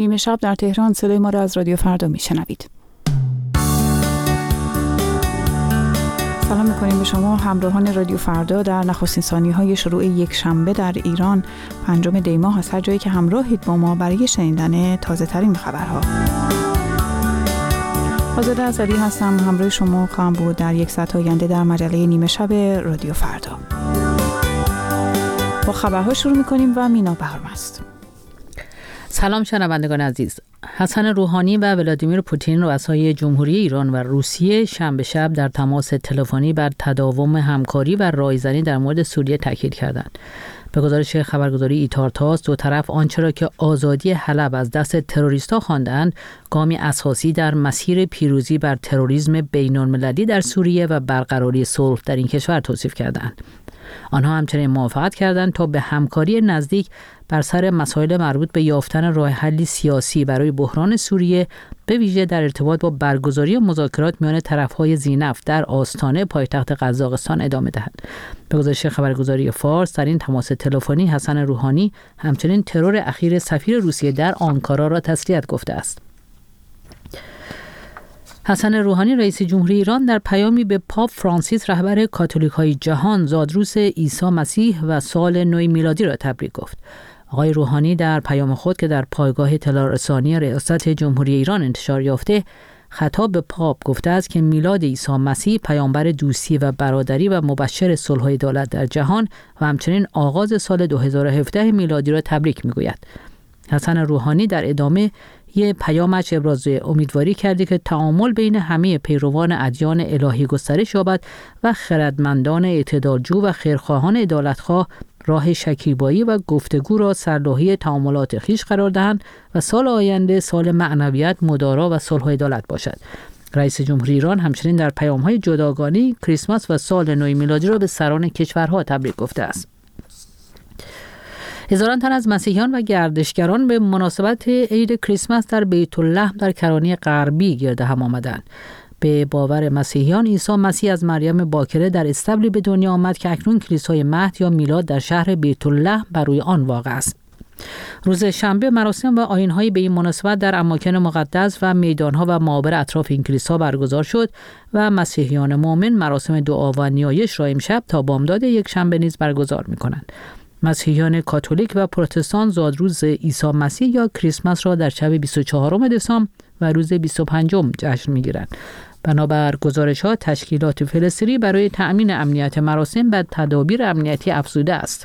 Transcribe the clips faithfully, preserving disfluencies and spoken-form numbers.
نیمه شب در تهران صدای ما را از رادیو فردا میشنوید. سلام میکنیم به شما همراهان رادیو فردا در نخستین ثانیه‌های شروع یک شنبه در ایران پنجم دی ماه از هر جایی که همراهید با ما برای شنیدن تازه ترین خبرها. آزاده ازلی هستم، همراه شما خواهم بود در یک ساعت آینده در مجله نیمه شب رادیو فردا. با خبرها شروع میکنیم و مینا بهرام است. سلام شنوندگان عزیز. حسن روحانی و ولادیمیر پوتین رؤسای جمهوری ایران و روسیه شنبه شب در تماس تلفنی بر تداوم همکاری و رایزنی در مورد سوریه تاکید کردند. به گزارش خبرگزاری ایتارتاس، دو طرف آنچه را که آزادی حلب از دست تروریست‌ها خواندند، گامی اساسی در مسیر پیروزی بر تروریسم بین‌المللی در سوریه و برقراری صلح در این کشور توصیف کردند. آنها همچنین موافقت کردند تا به همکاری نزدیک بر سر مسائل مربوط به یافتن راه حلی سیاسی برای بحران سوریه، به ویژه در ارتباط با برگزاری مذاکرات میان طرف‌های ذی‌نفط در آستانه پایتخت قزاقستان ادامه دهند. به گزارش خبرگزاری فارس، در این تماس تلفنی حسن روحانی همچنین ترور اخیر سفیر روسیه در آنکارا را تسلیت گفته است. حسن روحانی رئیس جمهوری ایران در پیامی به پاپ فرانسیس رهبر کاتولیک‌های جهان زادروز عیسی مسیح و سال نو میلادی را تبریک گفت. آقای روحانی در پیام خود که در پایگاه اطلاع‌رسانی ریاست جمهوری ایران انتشار یافته، خطاب به پاپ گفته است که میلاد عیسی مسیح پیامبر دوستی و برادری و مبشر صلح و عدالت در جهان و همچنین آغاز سال دو هزار و هفده میلادی را تبریک می‌گوید. حسن روحانی در ادامه یه پیامش ابراز امیدواری کرده که تعامل بین همه پیروان ادیان الهی گسترش یابد و خردمندان اعتدالجو و خیرخواهان عدالتخواه راه شکیبایی و گفتگو را سرلوحه تعاملات خویش قرار دهند و سال آینده سال معنویت، مدارا و صلح و عدالت باشد. رئیس جمهوری ایران همچنین در پیام‌های جداگانه کریسمس و سال نو میلادی را به سران کشورها تبریک گفته است. هزاران تن از مسیحیان و گردشگران به مناسبت عید کریسمس در بیت لحم در کرانه غربی گرد هم آمدند. به باور مسیحیان عیسی مسیح از مریم باکره در استبلی به دنیا آمد که اکنون کلیسای مهد یا میلاد در شهر بیت لحم بر روی آن واقع است. روز شنبه مراسم و آیین‌هایی به این مناسبت در اماکن مقدس و میدان‌ها و معابر اطراف این کلیسا برگزار شد و مسیحیان مؤمن مراسم دعا و نیایش را امشب تا بامداد یک شنبه نیز برگزار می‌کنند. مسیحیان کاتولیک و پروتستان زادروز عیسی مسیح یا کریسمس را در شب بیست و چهارم دسامبر و روز بیست و پنجم جشن می‌گیرند. بنابر گزارش‌ها تشکیلات فلسطینی برای تأمین امنیت مراسم به تدابیر امنیتی افزوده است.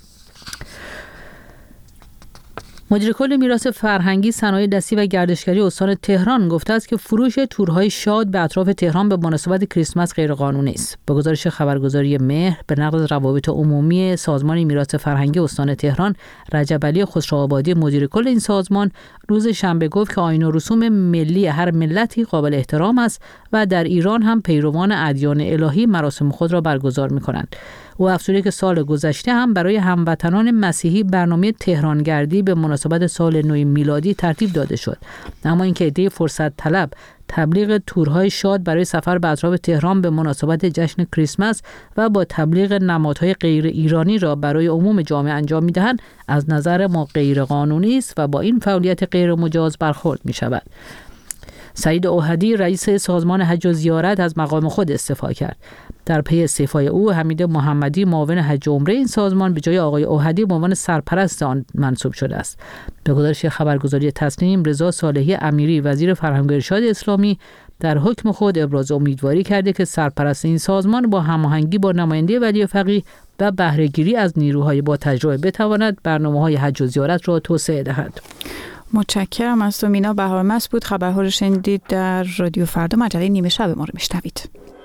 مدیر کل میراث فرهنگی، صنایع دستی و گردشگری استان تهران گفته است که فروش تورهای شاد به اطراف تهران به مناسبت کریسمس غیرقانونی است. به گزارش خبرگزاری مهر، به نقل از روابط عمومی سازمان میراث فرهنگی استان تهران، رجب علی خسروآبادی مدیر کل این سازمان روز شنبه گفت که آیین و رسوم ملی هر ملتی قابل احترام است و در ایران هم پیروان ادیان الهی مراسم خود را برگزار می‌کنند. او افزوده که سال گذشته هم برای هموطنان مسیحی برنامه تهرانگردی به مناسبت سال نو میلادی ترتیب داده شد، اما اینکه عده فرصت طلب تبلیغ تورهای شاد برای سفر به اطراف تهران به مناسبت جشن کریسمس و با تبلیغ نمادهای غیر ایرانی را برای عموم جامعه انجام می‌دهند، از نظر ما غیر قانونی است و با این فعالیت غیر مجاز برخورد می‌شود. سعید اوحدی رئیس سازمان حج و زیارت از مقام خود استعفا کرد. در پی استعفای او، حمید محمدی معاون حج و عمره این سازمان به جای آقای اوحدی به عنوان سرپرست آن منصوب شده است. به گزارش خبرگزاری تصنیم، رضا صالحی امیری وزیر فرهنگ و ارشاد اسلامی در حکم خود ابراز امیدواری کرده که سرپرست این سازمان با هماهنگی با نماینده ولی فقیه و بهره‌گیری از نیروهای با تجربه بتواند برنامه‌های حج و زیارت را توسعه دهد. متشکرم از تو مینا بهرام است بود. خبرها رو شنیدید در رادیو فردا مجله نیمه شب ما رو میشنوید.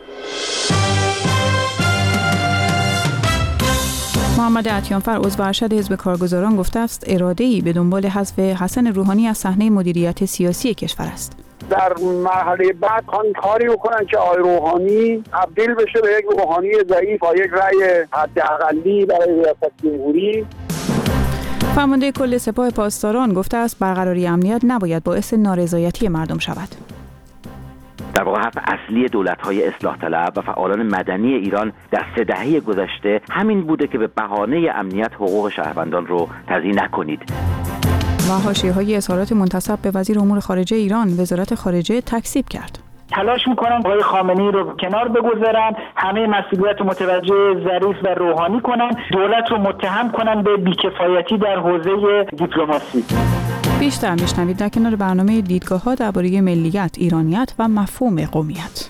محمد عطیانفر عضو ارشد حزب کارگزاران گفته است اراده‌ای به دنبال حذف حسن روحانی از صحنه مدیریت سیاسی کشور است. در مرحله بعد خواهن کاری بکنن که آقای روحانی تبدیل بشه به یک روحانی ضعیف با یک رأی حداقلی برای ریاست جمهوری. فرمانده کل سپاه پاسداران گفته است برقراری امنیت نباید باعث نارضایتی مردم شود. در واقع حرف اصلی دولت‌های اصلاح طلب و فعالان مدنی ایران در سه دهه گذشته همین بوده که به بهانه امنیت حقوق شهروندان رو تضییع نکنید. و حاشیه‌های اظهارات منتسب به وزیر امور خارجه ایران وزارت خارجه تکذیب کرد. تلاش میکنن آقای خامنه‌ای رو کنار بگذارن، همه مسئولیت رو متوجه ظریف و روحانی کنن، دولت رو متهم کنن به بیکفایتی در حوزه دیپلماسی. بیشتر میشنوید در کنار برنامه دیدگاه‌ها درباره ملیت، ایرانیت و مفهوم قومیت.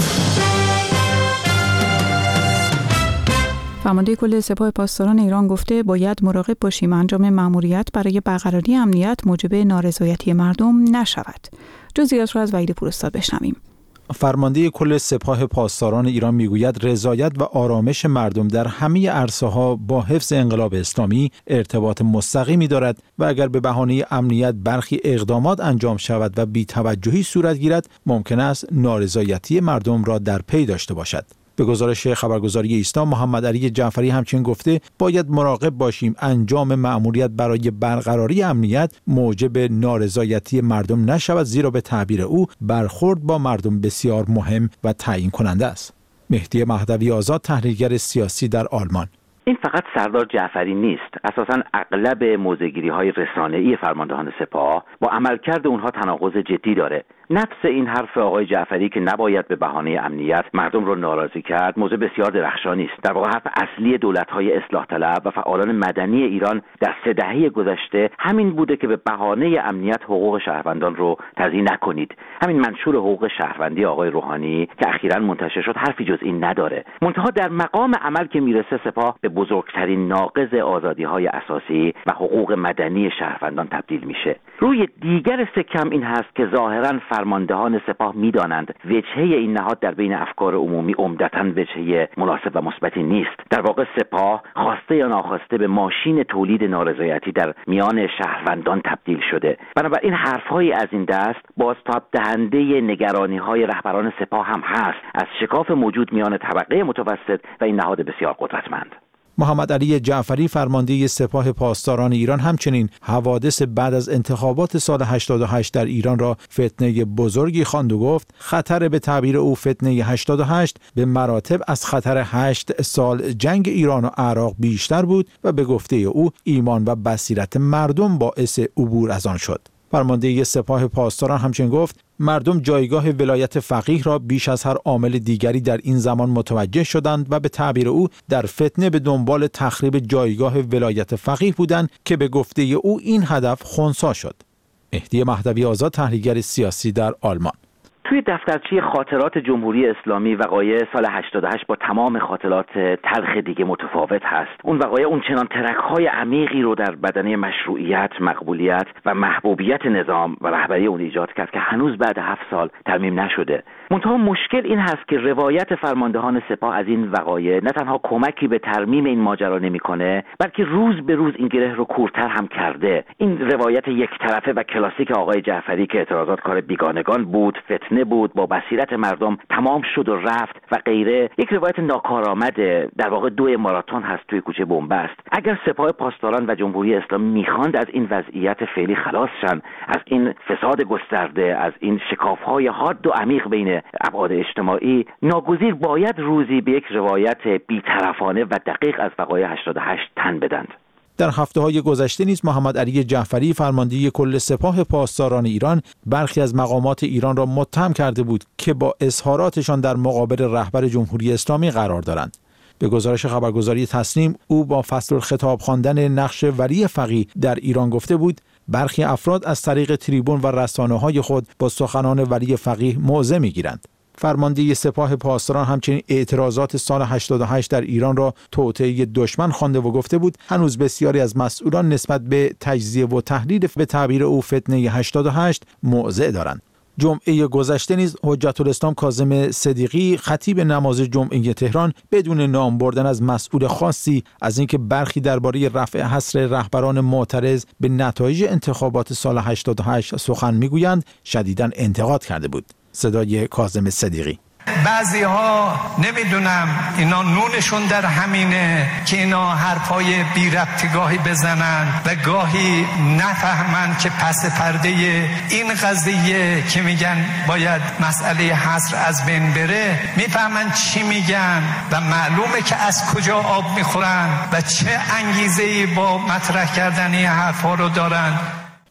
فرمانده کل سپاه پاسداران ایران گفته باید مراقب باشیم انجام مأموریت برای برقراری امنیت موجب نارضایتی مردم نشود. جزئیات را از وحید پوراستاد بشنویم. فرمانده کل سپاه پاسداران ایران میگوید رضایت و آرامش مردم در همه عرصه‌ها با حفظ انقلاب اسلامی ارتباط مستقیمی دارد و اگر به بهانه امنیت برخی اقدامات انجام شود و بی‌توجهی صورت گیرد ممکن است نارضایتی مردم را در پی داشته باشد. به گزارش خبرگزاری ایسنا، محمد علی جعفری همچنین گفته باید مراقب باشیم انجام مأموریت برای برقراری امنیت موجب نارضایتی مردم نشود، زیرا به تعبیر او برخورد با مردم بسیار مهم و تعیین کننده است. مهدی مهدوی آزاد، تحلیلگر سیاسی در آلمان: این فقط سردار جعفری نیست، اساساً اغلب موضع‌گیری‌های رسانه‌ای فرماندهان سپاه با عملکرد اونها تناقض جدی داره. نفس این حرف آقای جعفری که نباید به بهانه امنیت مردم رو ناراضی کرد موضوع بسیار درخشانی است. در واقع حرف اصلی دولت‌های اصلاح طلب و فعالان مدنی ایران در سه دهه گذشته همین بوده که به بهانه امنیت حقوق شهروندان رو تضییع نکنید. همین منشور حقوق شهروندی آقای روحانی که اخیراً منتشر شد حرفی جز این نداره. منتها در مقام عمل که میرسه سپاه به بزرگترین ناقض آزادی‌های اساسی و حقوق مدنی شهروندان تبدیل میشه. روی دیگر سکم این هست که ظاهراً فرماندهان سپاه میدانند وجهه این نهاد در بین افکار عمومی عمدتاً وجهه مناسب و مثبتی نیست. در واقع سپاه خواسته یا ناخواسته به ماشین تولید نارضایتی در میان شهروندان تبدیل شده. بنابراین حرف‌هایی از این دست بازتاب دهنده نگرانی‌های رهبران سپاه هم هست از شکاف موجود میان طبقه متوسط و این نهاد بسیار قدرتمند. محمد علی جعفری، فرمانده سپاه پاسداران ایران، همچنین حوادث بعد از انتخابات سال هشتاد و هشت در ایران را فتنه بزرگی خواند و گفت خطر به تعبیر او فتنه هشتاد و هشت به مراتب از خطر هشت سال جنگ ایران و عراق بیشتر بود و به گفته او ایمان و بصیرت مردم باعث عبور از آن شد. فرمانده سپاه پاسداران همچنین گفت مردم جایگاه ولایت فقیه را بیش از هر عامل دیگری در این زمان متوجه شدند و به تعبیر او در فتنه به دنبال تخریب جایگاه ولایت فقیه بودند که به گفته او این هدف خنثی شد. مهدی مهدوی آزاد، تحلیلگر سیاسی در آلمان: توی دفترچه خاطرات جمهوری اسلامی وقایع سال هشتاد و هشت با تمام خاطرات تلخ دیگه متفاوت هست. اون وقایع اون چنان ترک‌های عمیقی رو در بدنه مشروعیت، مقبولیت و محبوبیت نظام و رهبری اون ایجاد کرد که هنوز بعد هفت سال ترمیم نشده. منتها مشکل این هست که روایت فرماندهان سپاه از این وقایع نه تنها کمکی به ترمیم این ماجرا نمی‌کنه، بلکه روز به روز این گره رو کورتر هم کرده. این روایت یک طرفه و کلاسیک آقای جعفری که اعتراضات کار بیگانگان بود، فتنه بود، با بصیرت مردم تمام شد و رفت و غیره، یک روایت ناکارآمد، در واقع دو ماراتون هست توی کوچه بنبست. اگر سپاه پاسداران و جمهوری اسلامی میخواند از این وضعیت فعلی خلاص شن، از این فساد گسترده، از این شکاف‌های حاد و عمیق بین ابعاد اجتماعی، ناگزیر باید روزی به یک روایت بی‌طرفانه و دقیق از وقایع هشتاد و هشت تن بدند. در هفته‌های گذشته نیز محمد علی جعفری، فرمانده کل سپاه پاسداران ایران، برخی از مقامات ایران را متهم کرده بود که با اظهاراتشان در مقابل رهبر جمهوری اسلامی قرار دارند. به گزارش خبرگزاری تسنیم، او با فصل الخطاب خواندن نقش ولی فقیه در ایران گفته بود برخی افراد از طریق تریبون و رسانه‌های خود با سخنان ولی فقیه موضع می‌گیرند. فرمانده سپاه پاسداران همچنین اعتراضات سال هشتاد و هشت در ایران را توطئه دشمن خوانده و گفته بود هنوز بسیاری از مسئولان نسبت به تجزیه و تحلیل به تعبیر او فتنه هشتاد و هشت موضع دارند. جمعه گذشته نیز حجت الاسلام کاظم صدیقی، خطیب نماز جمعه تهران، بدون نام بردن از مسئول خاصی از اینکه برخی درباره رفع حصر رهبران معترض به نتایج انتخابات سال هشتاد و هشت سخن میگویند، شدیداً انتقاد کرده بود. صدای کاظم صدیقی: بعضی ها نمیدونم اینا نونشون در همینه که اینا حرفای بی ربطگاهی بزنن و گاهی نفهمن که پس پرده این قضیه که میگن باید مسئله حصر از بین بره، میفهمن چی میگن و معلومه که از کجا آب میخورن و چه انگیزه‌ای با مطرح کردن این حرفا رو دارن.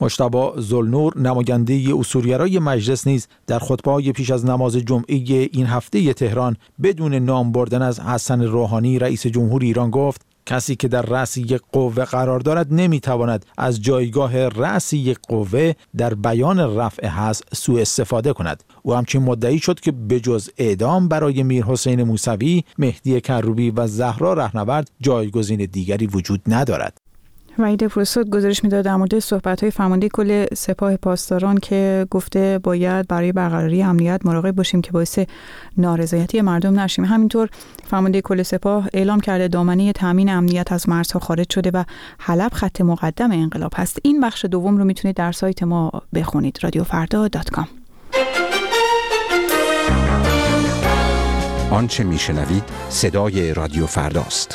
مجتبی ذوالنور نماینده اصولگرای مجلس نیز در خطبه‌های پیش از نماز جمعه این هفته تهران بدون نام بردن از حسن روحانی رئیس جمهور ایران گفت کسی که در رأس یک قوه قرار دارد نمیتواند از جایگاه رأس یک قوه در بیان رفع حظ سوء استفاده کند. او همچنین مدعی شد که بجز اعدام برای میرحسین موسوی، مهدی کروبی و زهرا رهنورد جایگزین دیگری وجود ندارد. وحید فرستاد گزارش میداد در مورد صحبت‌های فرمانده کل سپاه پاسداران که گفته باید برای برقراری امنیت مراقب باشیم که باعث نارضایتی مردم نشیم. همینطور فرمانده کل سپاه اعلام کرده دامنه تامین امنیت از مرزها خارج شده و حلب خط مقدم انقلاب هست. این بخش دوم رو میتونید در سایت ما بخونید رادیو فردا دات کام. آنچه میشنوید صدای رادیو فرداست.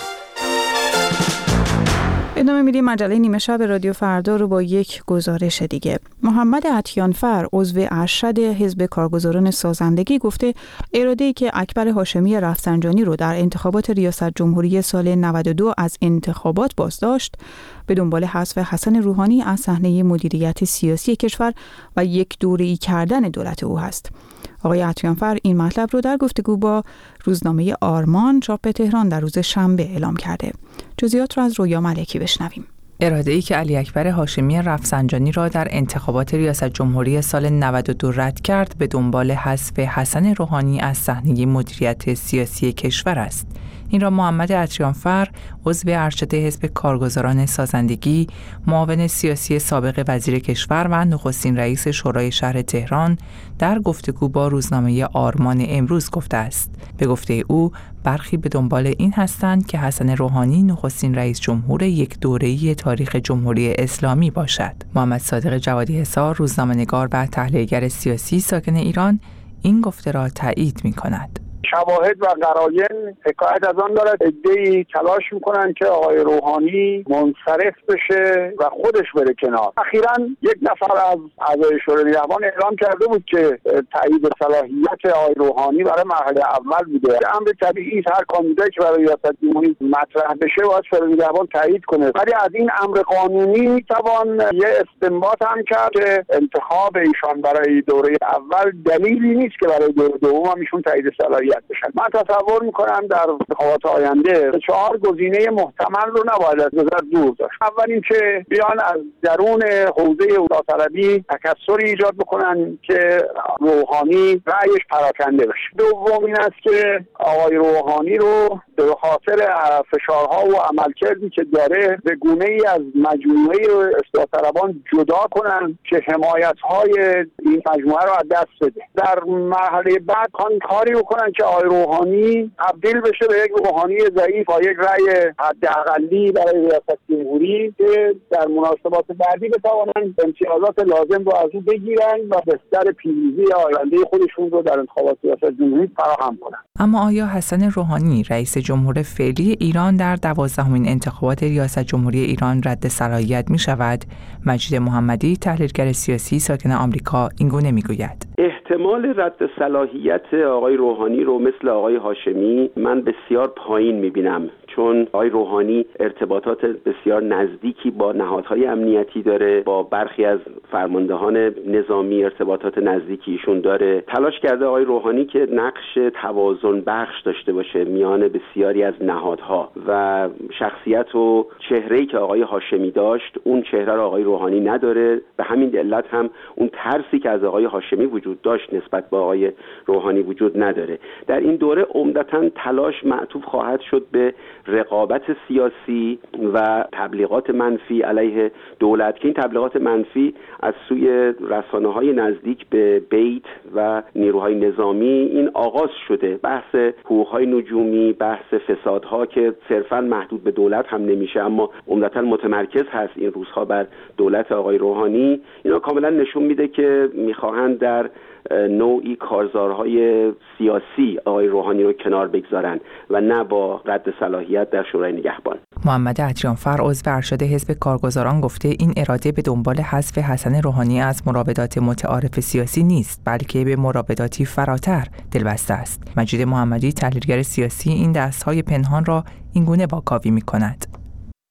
ادامه میدیم مجله نیمه شب رادیو فردا رو با یک گزارش دیگه. محمد عطیانفر عضو ارشد حزب کارگزاران سازندگی گفته اراده‌ای که اکبر هاشمی رفسنجانی رو در انتخابات ریاست جمهوری سال نود و دو از انتخابات بازداشت به دنبال حذف حسن روحانی از صحنه مدیریت سیاسی کشور و یک دوره‌ای کردن دولت او هست. آقای عطیانفر این مطلب رو در گفتگو با روزنامه آرمان چاپ تهران در روز شنبه اعلام کرده. جزئیات رو از رویا ملکی بشنویم. اراده‌ای که علی اکبر هاشمی رفسنجانی را در انتخابات ریاست جمهوری سال نود و دو رد کرد به دنبال حذف حسن روحانی از صحنه مدیریت سیاسی کشور است. این را محمد عطیانفر عضو ارشد حزب کارگزاران سازندگی، معاون سیاسی سابق وزیر کشور و نخستین رئیس شورای شهر تهران در گفتگو با روزنامه آرمان امروز گفته است. به گفته او برخی به دنبال این هستند که حسن روحانی نخستین رئیس جمهور یک دوره‌ای تاریخ جمهوری اسلامی باشد. محمد صادق جوادی حصار روزنامه‌نگار و تحلیلگر سیاسی ساکن ایران این گفته را تایید می‌کند. شواهد و قرائن حکایت از آن دارد عده‌ای تلاش میکنن که آقای روحانی منصرف بشه و خودش بره کنار. اخیراً یک نفر از اعضای شورای نگهبان اعلام کرده بود که تایید صلاحیت آقای روحانی برای مرحله اول بوده. امر طبیعی است، هر کاندیدایی که برای ریاست جمهوری مطرح بشه باید شورای نگهبان تایید کنه. ولی از این امر قانونی میتوان یه استنباط هم کرد که انتخاب ایشان برای دوره اول دلیلی نیست که برای دوره دوم هم ایشون تایید صلاحیت بشن. من تصور میکنم در انتخابات آینده چهار گزینه محتمل رو نباید از نظر دور داشت. اول اینکه بیان از درون حوزه داوطلبی تکثری ایجاد بکنن که روحانی رأیش پراکنده بشه. دوم این است که آقای روحانی رو به خاطر فشارها و عملکردی که داره به گونه‌ای از مجموعه اصلاح طلبان جدا کنن که حمایت‌های این مجموعه رو از دست بده. در مرحله بعد کاری بکنن که آقای روحانی تبدیل بشه به یک روحانی ضعیف و یک رأی حداقلی برای ریاست جمهوری که در مناسبات بعدی بتوانند امتیازات لازم رو از او بگیرن و بستر پیروزی آینده خودشون رو در انتخابات ریاست جمهوری فراهم کنند. اما آیا حسن روحانی رئیس جمهور فعلی ایران در دوازدهمین انتخابات ریاست جمهوری ایران رد صلاحیت می شود؟ مجید محمدی تحلیلگر سیاسی ساکن آمریکا اینگونه می گوید. احتمال رد صلاحیت آقای روحانی رو مثل آقای هاشمی من بسیار پایین می بینم، چون آقای روحانی ارتباطات بسیار نزدیکی با نهادهای امنیتی داره، با برخی از فرماندهان نظامی ارتباطات نزدیکیشون داره. تلاش کرده آقای روحانی که نقش توازن بخش داشته باشه میان بسیاری از نهادها و شخصیت و چهره‌ای که آقای هاشمی داشت اون چهره رو آقای روحانی نداره. به همین علت هم اون ترسی که از آقای هاشمی وجود داشت نسبت به آقای روحانی وجود نداره. در این دوره عمدتاً تلاش معطوف خواهد شد به رقابت سیاسی و تبلیغات منفی علیه دولت که این تبلیغات منفی از سوی رسانه‌های نزدیک به بیت و نیروهای نظامی این آغاز شده. بحث حقوق‌های نجومی، بحث فسادها که صرفاً محدود به دولت هم نمیشه اما عمدتاً متمرکز هست این روزها بر دولت آقای روحانی، اینا کاملا نشون میده که میخواهند در نوعی کارزارهای سیاسی آقای روحانی رو کنار بگذارن و نه با رد صلاحیت در شورای نگهبان. محمد عطیانفر عضو ارشد حزب کارگزاران گفته این اراده به دنبال حذف حسن روحانی از مراودات متعارف سیاسی نیست، بلکه به مراوداتی فراتر دلبسته است. مجید محمدی تحلیلگر سیاسی این دستهای پنهان را اینگونه واکاوی می‌کند.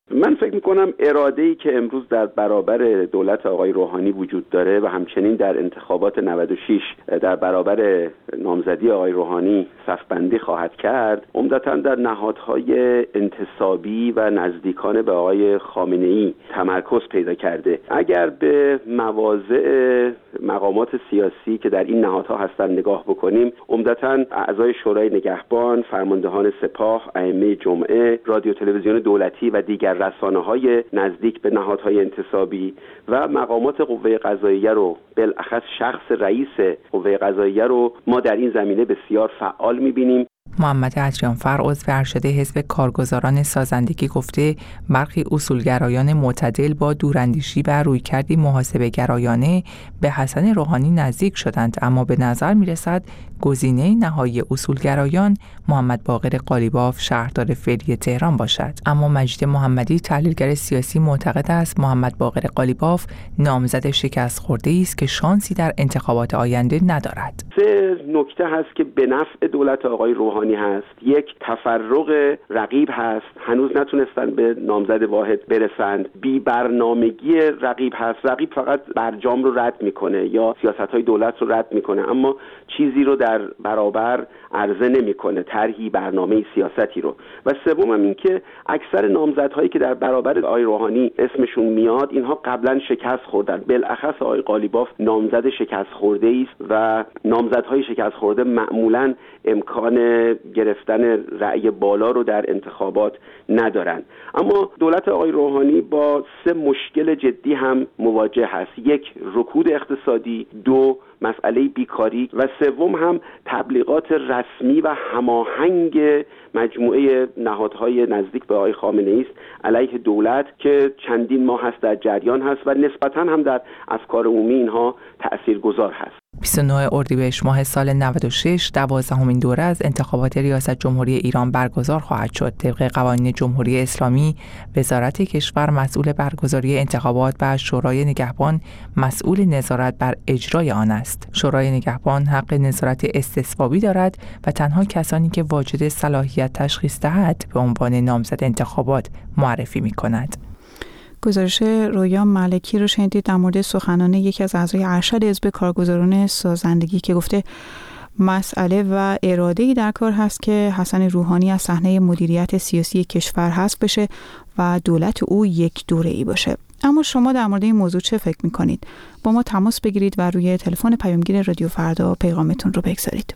من فکر میکنم اراده‌ای که امروز در برابر دولت آقای روحانی وجود داره و همچنین در انتخابات نود و شش در برابر نامزدی آقای روحانی صفبندی خواهد کرد، عمدتاً در نهادهای انتصابی و نزدیکان به آقای خامنه‌ای تمرکز پیدا کرده. اگر به مواضع مقامات سیاسی که در این نهادها هستن نگاه بکنیم، عمدتاً اعضای شورای نگهبان، فرماندهان سپاه، ائمه جمعه، رادیو تلویزیون دولتی و دیگر رسانه‌های نزدیک به نهادهای انتصابی و مقامات قوه قضاییه رو، بالاخص شخص رئیس قوه قضاییه رو ما در این زمینه بسیار فعال می‌بینیم. محمد اجریانفر عضو ارشد حزب کارگزاران سازندگی گفته برخی اصولگرایان معتدل با دوراندیشی و رویکردی محاسبه گرایانه به حسن روحانی نزدیک شدند، اما به نظر میرسد گزینه نهایی اصولگرایان محمد باقر قالیباف شهردار فعلی تهران باشد. اما مجید محمدی تحلیلگر سیاسی معتقد است محمد باقر قالیباف نامزد شکست خورده است که شانسی در انتخابات آینده ندارد. سه نکته هست که به نفع دولت آقای روحانی هست. یک، تفرق رقیب هست، هنوز نتونستن به نامزد واحد برسند. بی برنامگی رقیب هست، رقیب فقط برجام رو رد میکنه یا سیاست‌های دولت رو رد میکنه، اما چیزی رو در برابر عرضه نمیکنه، طرحی، برنامه سیاستی رو. و سوم هم این که اکثر نامزدهایی که در برابر آقای روحانی اسمشون میاد اینها قبلا شکست خوردن. بالاخص آقای قالیباف نامزد شکست خورده است و نامزدهای شکست خورده معمولا امکان گرفتن رأی بالا رو در انتخابات ندارن. اما دولت آقای روحانی با سه مشکل جدی هم مواجه هست. یک، رکود اقتصادی، دو، مسئله بیکاری و سوم هم تبلیغات رسمی و هماهنگ مجموعه نهادهای نزدیک به آقای خامنه‌ای است علیه دولت که چندین ماه هست در جریان هست و نسبتاً هم در افکار عمومی اینها تأثیرگذار هست. بیست و نه اردیبهشت ماه سال نود و شش دوازدهمین دوره از انتخابات ریاست جمهوری ایران برگزار خواهد شد. طبق قوانین جمهوری اسلامی وزارت کشور مسئول برگزاری انتخابات و شورای نگهبان مسئول نظارت بر اجرای آن است. شورای نگهبان حق نظارت استثبابی دارد و تنها کسانی که واجد صلاحیت تشخیص دهد به عنوان نامزد انتخابات معرفی می‌کند. گزارش رویا ملکی رو شنیدید در مورد سخنان یکی از اعضای ارشد حزب کارگزاران سازندگی که گفته مسئله و اراده‌ای در کار هست که حسن روحانی از صحنه مدیریت سیاسی کشور حذف بشه و دولت او یک دوره‌ای باشه. اما شما در مورد این موضوع چه فکر می‌کنید؟ با ما تماس بگیرید و روی تلفن پیامگیر رادیو فردا پیغامتون رو بگذارید.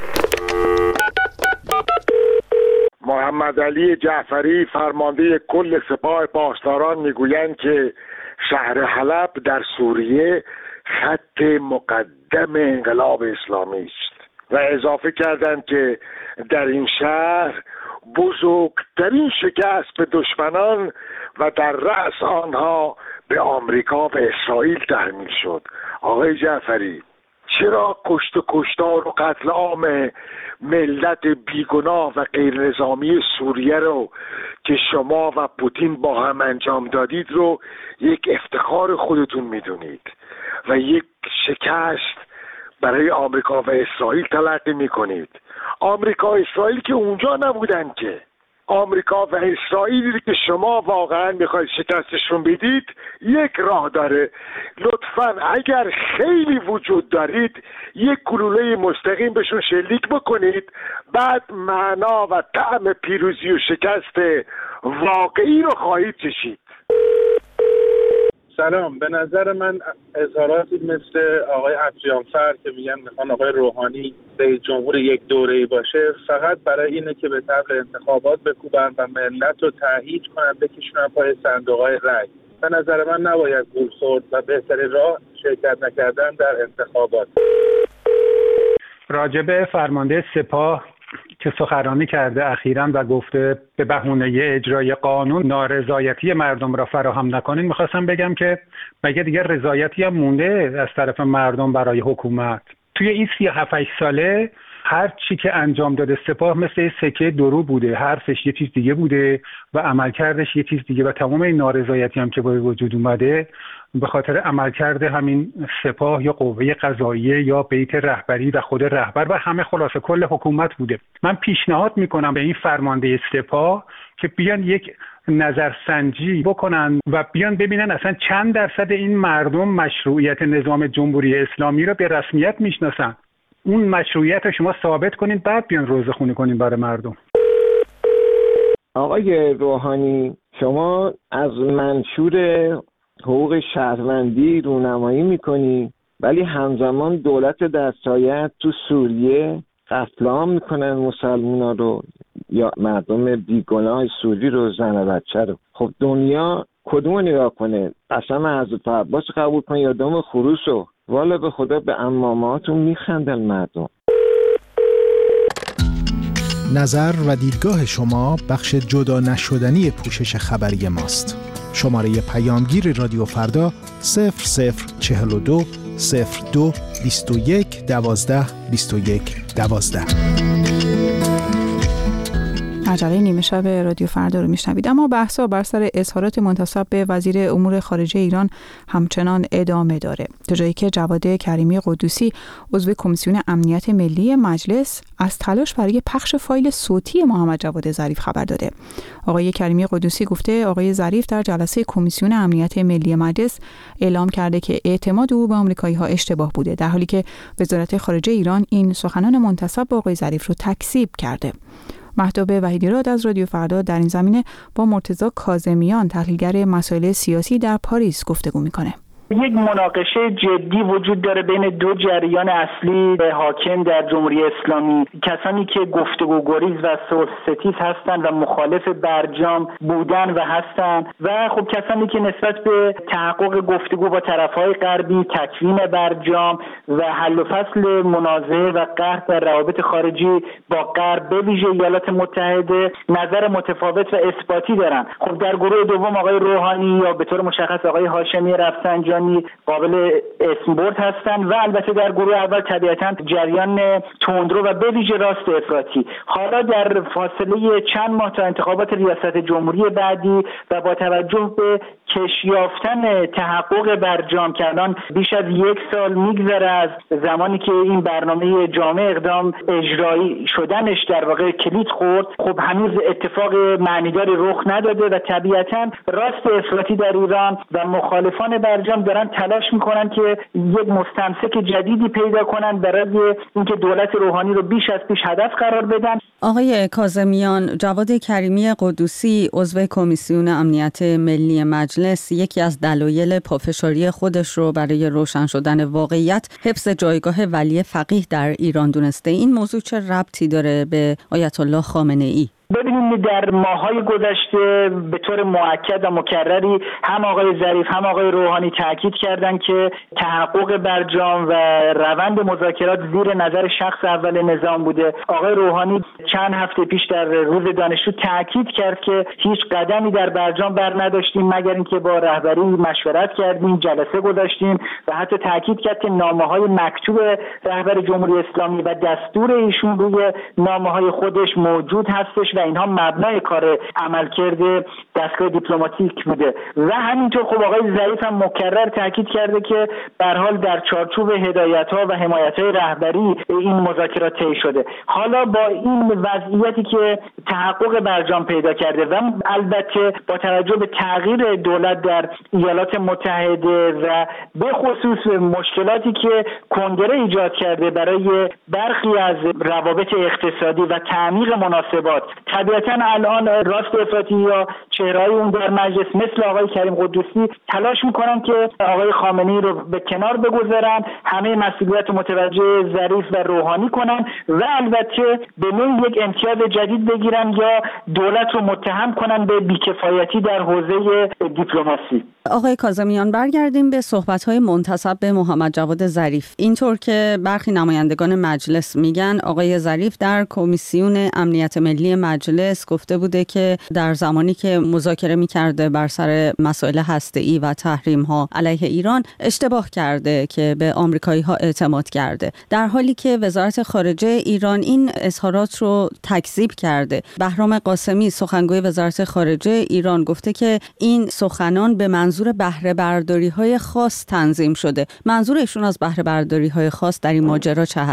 محمد علی جعفری فرمانده کل سپاه پاسداران میگویند که شهر حلب در سوریه خط مقدم انقلاب اسلامی است و اضافه کردند که در این شهر بزرگترین شکست به دشمنان و در رأس آنها به آمریکا و اسرائیل تحمیل شد. آقای جعفری، چرا کشت و کشتار و قتل عام ملت بیگناه و غیر نظامی سوریه رو که شما و پوتین با هم انجام دادید رو یک افتخار خودتون میدونید و یک شکست برای آمریکا و اسرائیل تلقی میکنید؟ آمریکا و اسرائیل که اونجا نبودن که. آمریکا و اسرائیلی که شما واقعا میخواید شکستشون بدید یک راه داره. لطفاً اگر خیلی وجود دارید یک گلوله مستقیم بهشون شلیک بکنید، بعد معنا و طعم پیروزی و شکست واقعی رو خواهید چشید. سلام، به نظر من اظهاراتی مثل آقای اجریانفر که میگن میخوان آقای روحانی رئیس جمهور یک دوره‌ای باشه فقط برای اینه که به طبل انتخابات بکوبن و ملت رو تهییج کنن بکشونن پای صندوق‌های رای. به نظر من نباید گول خورد و بهترین راه شرکت نکردن در انتخابات. راجب فرمانده سپاه که سخنرانی کرده اخیراً و گفته به بهونه اجرای قانون نارضایتی مردم را فراهم نکنین، میخواستم بگم که مگه دیگه رضایتی هم مونده از طرف مردم برای حکومت؟ توی این سی و هفت ساله هر چی که انجام داده سپاه مثل سکه درو بوده، حرفش یه چیز دیگه بوده و عملکردش یه چیز دیگه و تمام این نارضایتی هم که با وجود اومده به خاطر عملکرد همین سپاه یا قوه قضاییه یا بیت رهبری و خود رهبر و همه خلاصه کل حکومت بوده. من پیشنهاد میکنم به این فرمانده سپاه که بیان یک نظرسنجی بکنن و بیان ببینن اصلا چند درصد این مردم مشروعیت نظام جمهوری اسلامی رو به رسمیت میشناسن. اون مشروعیت رو شما ثابت کنین، بعد بیان روزخونی کنین برای مردم. آقای روحانی، شما از منشور حقوق شهروندی رونمایی میکنی، ولی همزمان دولت دستایت تو سوریه قتل عام میکنن مسلمونا رو یا مردم بیگناه سوری رو، زن و بچه رو. خب دنیا کدوم نگاه کنه؟ قسم حضرت عباس قبول کنه یا دم خروس رو؟ والا به خدا به اماماتون میخندن مردم. نظر و دیدگاه شما بخش جدا نشدنی پوشش خبری ماست. شماره پیامگیر رادیو فردا صفر صفر چهل و دو صفر دو بیست و یک دوازده بیست و یک دوازده. مجله نیمه شب رادیو فردا رو میشنوید. اما بحثا بر سر اظهارات منتسب به وزیر امور خارجه ایران همچنان ادامه داره، تا جایی که جواد کریمی قدوسی عضو کمیسیون امنیت ملی مجلس از تلاش برای پخش فایل صوتی محمد جواد ظریف خبر داده. آقای کریمی قدوسی گفته آقای ظریف در جلسه کمیسیون امنیت ملی مجلس اعلام کرده که اعتماد او به آمریکایی‌ها اشتباه بوده، در حالی که وزارت خارجه ایران این سخنان منتسب به آقای ظریف رو تکذیب کرده. مهتاب وحیدی‌راد از رادیو فردا در این زمینه با مرتضی کاظمیان، تحلیلگر مسائل سیاسی در پاریس، گفتگو میکنه. یک مناقشه جدی وجود داره بین دو جریان اصلی حاکم در جمهوری اسلامی، کسانی که گفتگو گریز و صلح ستیز هستند و مخالف برجام بودن و هستند، و خب کسانی که نسبت به تحقق گفتگو با طرف‌های غربی، تکوین برجام و حل و فصل منازعه و قحط در روابط خارجی با غرب به ویژه ایالات متحده نظر متفاوت و اثباتی دارند. خب در گروه دوم آقای روحانی یا به طور مشخص آقای هاشمی رفسنجانی قابل اسمبرد هستند و البته در گروه اول طبیعتاً جریان تندرو و به ویژه راست افراطی. حالا در فاصله چند ماه تا انتخابات ریاست جمهوری بعدی و با توجه به کشیافتن تحقق برجام که الان بیش از یک سال میگذره از زمانی که این برنامه جامع اقدام اجرایی شدنش در واقع کلید خورد، خب هنوز اتفاق معنیداری رخ نداده و طبیعتاً راست افراطی در ایران و مخالفان برجام دارن تلاش میکنن که یک مستمسک جدیدی پیدا کنن برای اینکه دولت روحانی رو بیش از پیش هدف قرار بدن. آقای کاظمیان، جواد کریمی قدوسی عضو کمیسیون امنیت ملی مجلس یکی از دلایل پافشاری خودش رو برای روشن شدن واقعیت حفظ جایگاه ولی فقیه در ایران دونسته. این موضوع چه ربطی داره به آیت الله خامنه ای؟ ببینید در ماه‌های گذشته به طور مؤکد و مکرری هم آقای ظریف هم آقای روحانی تاکید کردند که تحقق برجام و روند مذاکرات زیر نظر شخص اول نظام بوده. آقای روحانی چند هفته پیش در روز دانشجو تاکید کرد که هیچ قدمی در برجام بر نداشتیم مگر اینکه با رهبری مشورت کردیم، جلسه گذاشتیم و حتی تاکید کرد که نامه‌های مکتوب رهبر جمهوری اسلامی و دستور ایشون روی نامه‌های خودش موجود هستش و اینها مبنای کار عملکرد دستگاه دیپلماتیک بوده. و همینطور خب آقای ظریف هم مکرر تاکید کرده که به هر حال در چارچوب هدایت‌ها و حمایت‌های رهبری این مذاکرات طی شده. حالا با این وضعیتی که تحقق برجام پیدا کرده و البته با توجه به تغییر دولت در ایالات متحده و به خصوص مشکلاتی که کنگره ایجاد کرده برای برخی از روابط اقتصادی و تعمیق مناسبات، طبیعتاً الان راست افراطی یا چهره‌های اون در مجلس مثل آقای کریم قدوسی تلاش میکنن که آقای خامنه‌ای رو به کنار بگذارن، همه مسئولیت متوجه ظریف و روحانی کنن و البته به نوعی یک امتیاز جدید بگیرن یا دولت رو متهم کنن به بیکفایتی در حوزه دیپلماسی. آقای کاظمیان، برگردیم به صحبت‌های منتسب به محمد جواد ظریف. اینطور که برخی نمایندگان مجلس میگن آقای ظریف در کمیسیون امنیت ملی مجلس گفته بوده که در زمانی که مذاکره می‌کرده بر سر مسائل هسته‌ای و تحریم‌ها علیه ایران اشتباه کرده که به آمریکایی‌ها اعتماد کرده، در حالی که وزارت خارجه ایران این اظهارات رو تکذیب کرده. بهرام قاسمی سخنگوی وزارت خارجه ایران گفته که این سخنان به منظور بهره برداری‌های خاص تنظیم شده. منظور ایشون از بهره برداری‌های خاص در این ماجرا چه هست؟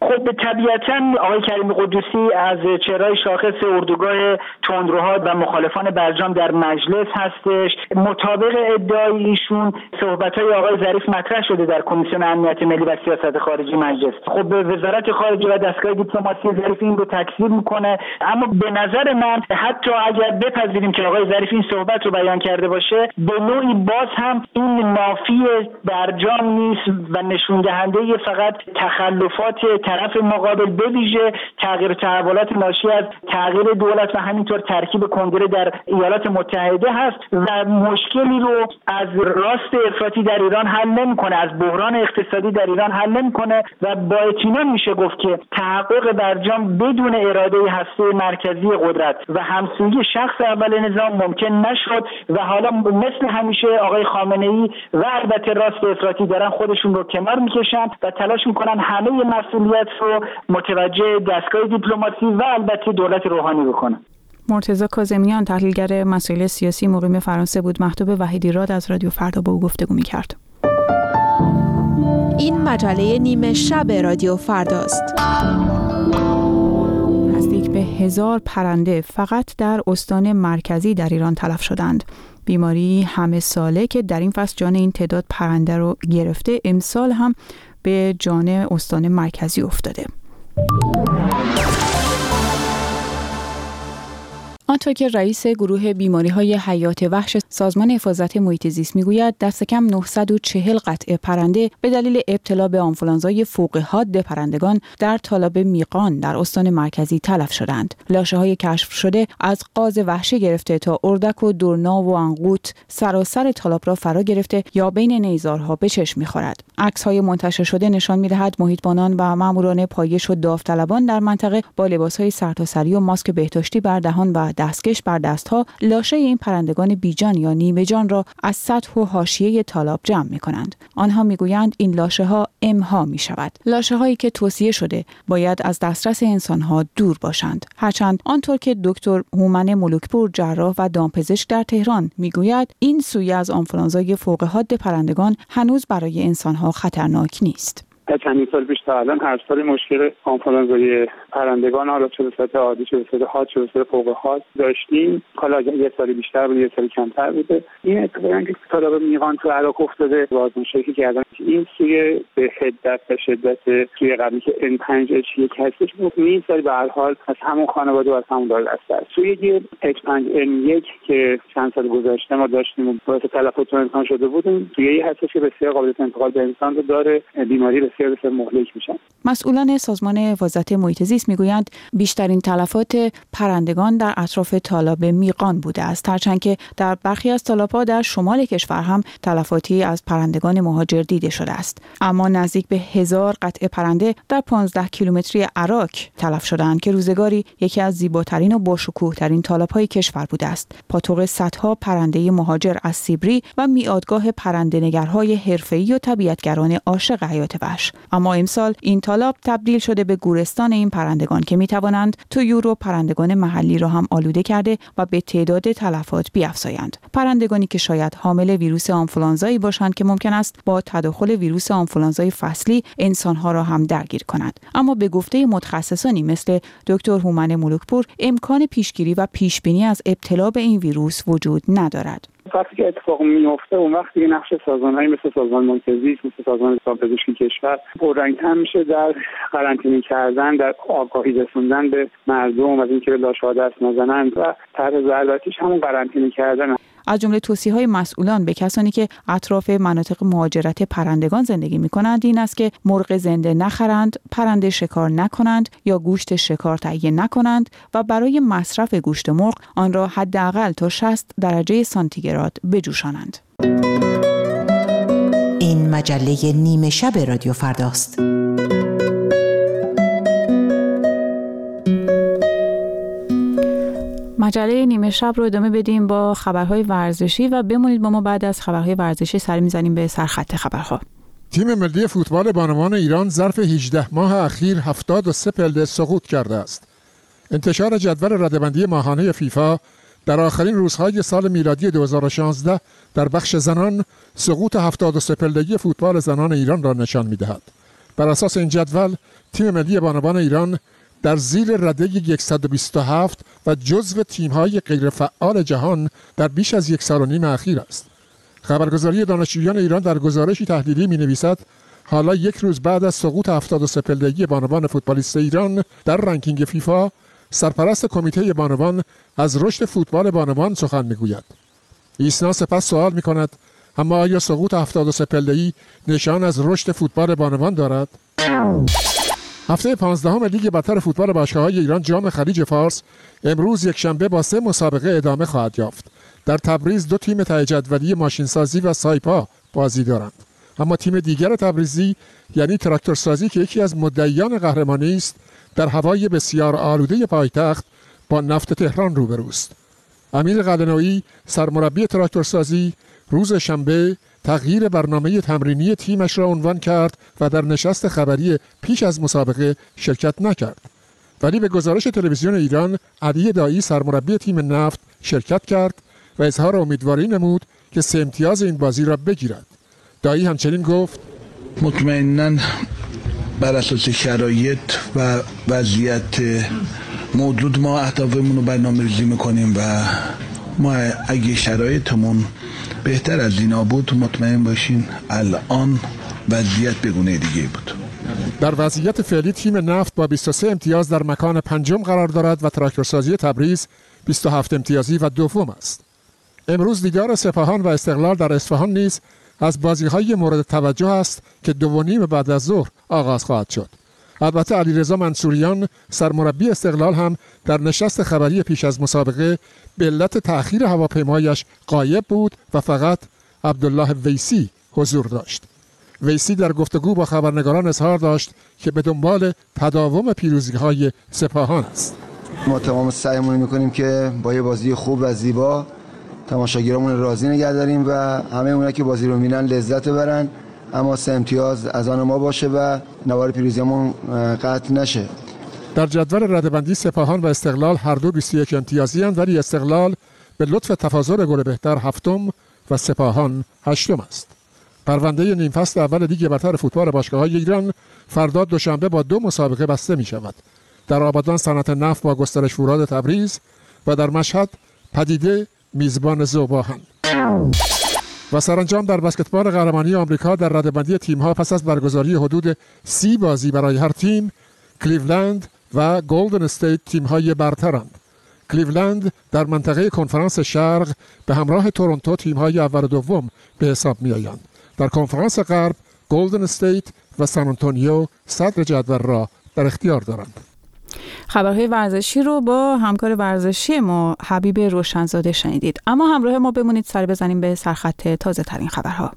خب طبیعتاً آقای کریم قدوسی از چهره‌های شاخص اردوگاه تندروها و مخالفان برجام در مجلس هستش. مطابق ادعای ایشون صحبت‌های آقای ظریف مطرح شده در کمیسیون امنیت ملی و سیاست خارجی مجلس. خب به وزارت خارجه و دستگاه دیپلماسی ظریف این رو تکذیب میکنه، اما به نظر من حتی اگر بپذیریم که آقای ظریف این صحبت رو بیان کرده باشه، به نوعی باز هم این نافی برجام نیست و نشون دهنده فقط تخلفات طرف مقابل به ویژه تغییر تحولات ناشی از تغییر دولت و همینطور ترکیب کنگره در ایالات متحده هست و مشکلی رو از راست افراطی در ایران حل نمیکنه، از بحران اقتصادی در ایران حل نمیکنه و با اطمینان میشه گفت که تحقق برجام بدون اراده هسته مرکزی قدرت و همسویی شخص اول نظام ممکن نشد و حالا مثل همیشه آقای خامنه‌ای و البته راست افراطی دارن خودشون رو کنار میکشن و تلاش میکنن همه مسئولیت رو متوجه دستگاه دیپلماسی و البته دولت روحانی بکنن. مرتضی کاظمیان، تحلیلگر مسائل سیاسی مقیم فرانسه بود. مهتاب وحیدی راد از رادیو فردا با او گفتگو می‌کرد. این مجله نیمه شب رادیو فرداست. نزدیک به هزار پرنده فقط در استان مرکزی در ایران تلف شدند. بیماری همه ساله که در این فصل جان این تعداد پرنده رو گرفته، امسال هم به جان استان مرکزی افتاده. آنطور که رئیس گروه بیماری‌های حیات وحش سازمان حفاظت محیط زیست میگوید دست کم نهصد و چهل قطعه پرنده به دلیل ابتلا به آنفولانزای فوق حاد پرندگان در تالاب میقان در استان مرکزی تلف شدند. لاشه‌های کشف شده از قاز وحشی گرفته تا اردک و درنا و عنقوت سراسر تالاب را فرا گرفته یا بین نیزارها به چشم می‌خورد. عکس‌های منتشر شده نشان می‌دهد محیطبانان و ماموران پایش و داوطلبان در منطقه با لباس‌های سرتاسری و ماسک بهداشتی بر دهان و دستکش بر دستها لاشه این پرندگان بیجان یا نیمه جان را از سطح و حاشیه تالاب جمع می کنند. آنها می گویند این لاشه ها امها می شود. لاشه هایی که توصیه شده باید از دسترس انسان ها دور باشند. هرچند آنطور که دکتر هومن ملوکپور جراح و دامپزشک در تهران می گوید این سویه از آنفولانزای فوق حاد پرندگان هنوز برای انسان ها خطرناک نیست. تا چندین سال پیش تا الان هر سال مشکل آنفولانزای پرندگان حالا چه به صورت عادی چه به صورت حاد چه به صورت فوق حاد داشتیم. حالا یه سال بیشتر بود یه سال کمتر بوده. این اتفاقی که تالاب میقان تو عراق افتاده آزمایشی که کردن این سوی به شدت به شدت سوی قبلی که ان پنج اچ یک هستش بود این سال به هر حال از همون خانواده و از همون دار است. سوی اچ پنج ان یک که چند سال گذشته ما داشتیم و باعث تلفات انسان شده بودیم سوی هستش که بسیار قابل انتقال به انسان رو داره، بیماری بسیار مهلک میشن. مسئولان سازمان حفاظت محیط زیست میگویند بیشترین تلفات پرندگان در اطراف تالاب میقان بوده است، هرچند که در برخی از تالاب‌ها در شمال کشور هم تلفاتی از پرندگان مهاجر دیده شده است. اما نزدیک به هزار قطعه پرنده در پانزده کیلومتری عراق تلف شدند که روزگاری یکی از زیباترین و باشکوه‌ترین تالاب‌های کشور بوده است. پاتوق صدها پرنده مهاجر از سیبری و میادگاه پرنده‌نگرهای حرفه‌ای و طبیعتگران عاشق حیات وحش. اما امسال این تالاب تبدیل شده به گورستان این پرندگان که میتوانند طیور و پرندگان محلی را هم آلوده کرده و به تعداد تلفات بیفزایند. پرندگانی که شاید حامل ویروس آنفولانزایی باشند که ممکن است با تداخل ویروس آنفولانزای فصلی انسانها را هم درگیر کند. اما به گفته متخصصانی مثل دکتر هومن ملوکپور امکان پیشگیری و پیشبینی از ابتلا به این ویروس وجود ندارد. وقتی که اتفاق میفته اون وقت دیگه نقش سازمان‌هایی مثل سازمان محیط زیست مثل سازمان دامپزشکی کشور پررنگ‌تر میشه در قرنطینه کردن، در آگاهی رسوندن به مردم از اینکه به لاشه‌ها دست نزنند و طرح ضرورتیش همون قرنطینه کردن. از جمله توصیه‌های مسئولان به کسانی که اطراف مناطق مهاجرت پرندگان زندگی می‌کنند این است که مرغ زنده نخرند، پرنده شکار نکنند یا گوشت شکار تهیه نکنند و برای مصرف گوشت مرغ آن را حداقل تا شصت درجه سانتیگراد بجوشانند. این مجله نیمه شب رادیو فرداست. مجله نیمه شب رو ادامه بدیم با خبرهای ورزشی و بمونید با ما. بعد از خبرهای ورزشی سر می‌زنیم به سرخط خبرها. تیم ملی فوتبال بانوان ایران ظرف هجده ماه اخیر هفتاد و سه پله سقوط کرده است. انتشار جدول رده‌بندی ماهانه فیفا در آخرین روزهای سال میلادی دو هزار و شانزده در بخش زنان سقوط هفتاد و سه پله‌ای فوتبال زنان ایران را نشان می‌دهد. بر اساس این جدول تیم ملی بانوان ایران در زیر رده صد و بیست و هفت و جزو تیم‌های غیرفعال جهان در بیش از یک سال و نیم اخیر است. خبرگزاری دانشجویان ایران در گزارشی تحلیلی می‌نویسد حالا یک روز بعد از سقوط هفتاد و سه پله‌ای بانوان فوتبالیست ایران در رنکینگ فیفا، سرپرست کمیته بانوان از رشد فوتبال بانوان سخن می‌گوید. ایسنا سپس سوال می‌کند اما آیا سقوط هفتاد و سه پله‌ای نشان از رشد فوتبال بانوان دارد؟ هفته پانزدهم لیگ برتر فوتبال باشگاه‌های ایران جام خلیج فارس امروز یک شنبه با سه مسابقه ادامه خواهد یافت. در تبریز دو تیم ته جدولی ماشینسازی و سایپا بازی دارند. اما تیم دیگر تبریزی یعنی تراکتورسازی که یکی از مدعیان قهرمانی است، در هوای بسیار آلوده پایتخت با نفت تهران روبروست. امیر قلعه‌نویی سرمربی تراکتورسازی روز شنبه تغییر برنامه تمرینی تیمش را عنوان کرد و در نشست خبری پیش از مسابقه شرکت نکرد. ولی به گزارش تلویزیون ایران علی دایی سرمربی تیم نفت شرکت کرد و اظهار امیدواری نمود که سه امتیاز این بازی را بگیرد. دایی همچنین گفت مطمئناً بر اساس شرایط و وضعیت موجود ما اهدافمون رو برنامه‌ریزی می‌کنیم و ما اگه شرایطمون بهتر از اینا بود مطمئن باشین الان وضعیت بگونه دیگه بود. در وضعیت فعلی تیم نفت با بیست و سه امتیاز در مکان پنجم قرار دارد و تراکتورسازی تبریز بیست و هفت امتیازی و دوم است. امروز دیدار سپاهان و استقلال در اصفهان نیز از بازی‌های مورد توجه است که دو و نیم بعد از ظهر آغاز خواهد شد. البته علیرضا منصوریان سرمربی استقلال هم در نشست خبری پیش از مسابقه به علت تأخیر هواپیمایش غایب بود و فقط عبدالله ویسی حضور داشت. ویسی در گفتگو با خبرنگاران اظهار داشت که به دنبال تداوم پیروزی‌های سپاهان است. ما تمام سعیمون می‌کنیم که با یه بازی خوب و زیبا تماشاگرامون راضی نگه داریم و همه اونایی که بازی رو می‌بینن لذت ببرن، اما سه امتیاز از آن ما باشه و نوار پیروزیمون قطع نشه. در جدول رده‌بندی سپاهان و استقلال هر دو بیست و یک امتیازی اند، ولی استقلال به لطف تفاضل گل بهتر هفتم و سپاهان هشتم است. پرونده نیم فصل اول لیگ برتر فوتبال باشگاه‌های ایران فردا دوشنبه با دو مسابقه بسته می‌شود. در آبادان صنعت نفت با گسترش فولاد تبریز و در مشهد پدیده میزبان ذوباهن. و سرانجام در بسکتبال قهرمانی آمریکا در رده‌بندی تیم‌ها پس از برگزاری حدود سی بازی برای هر تیم، کلیولند و گلدن استیت تیم‌های برترند. کلیولند در منطقه کنفرانس شرق به همراه تورنتو تیم‌های اول و دوم به حساب می‌آیند. در کنفرانس غرب گلدن استیت و سان آنتونیو صدر جدول را در اختیار دارند. خبرهای ورزشی رو با همکار ورزشی ما حبیب روشنزاده شنیدید. اما همراه ما بمونید، سر بزنیم به سرخط تازه ترین خبرها.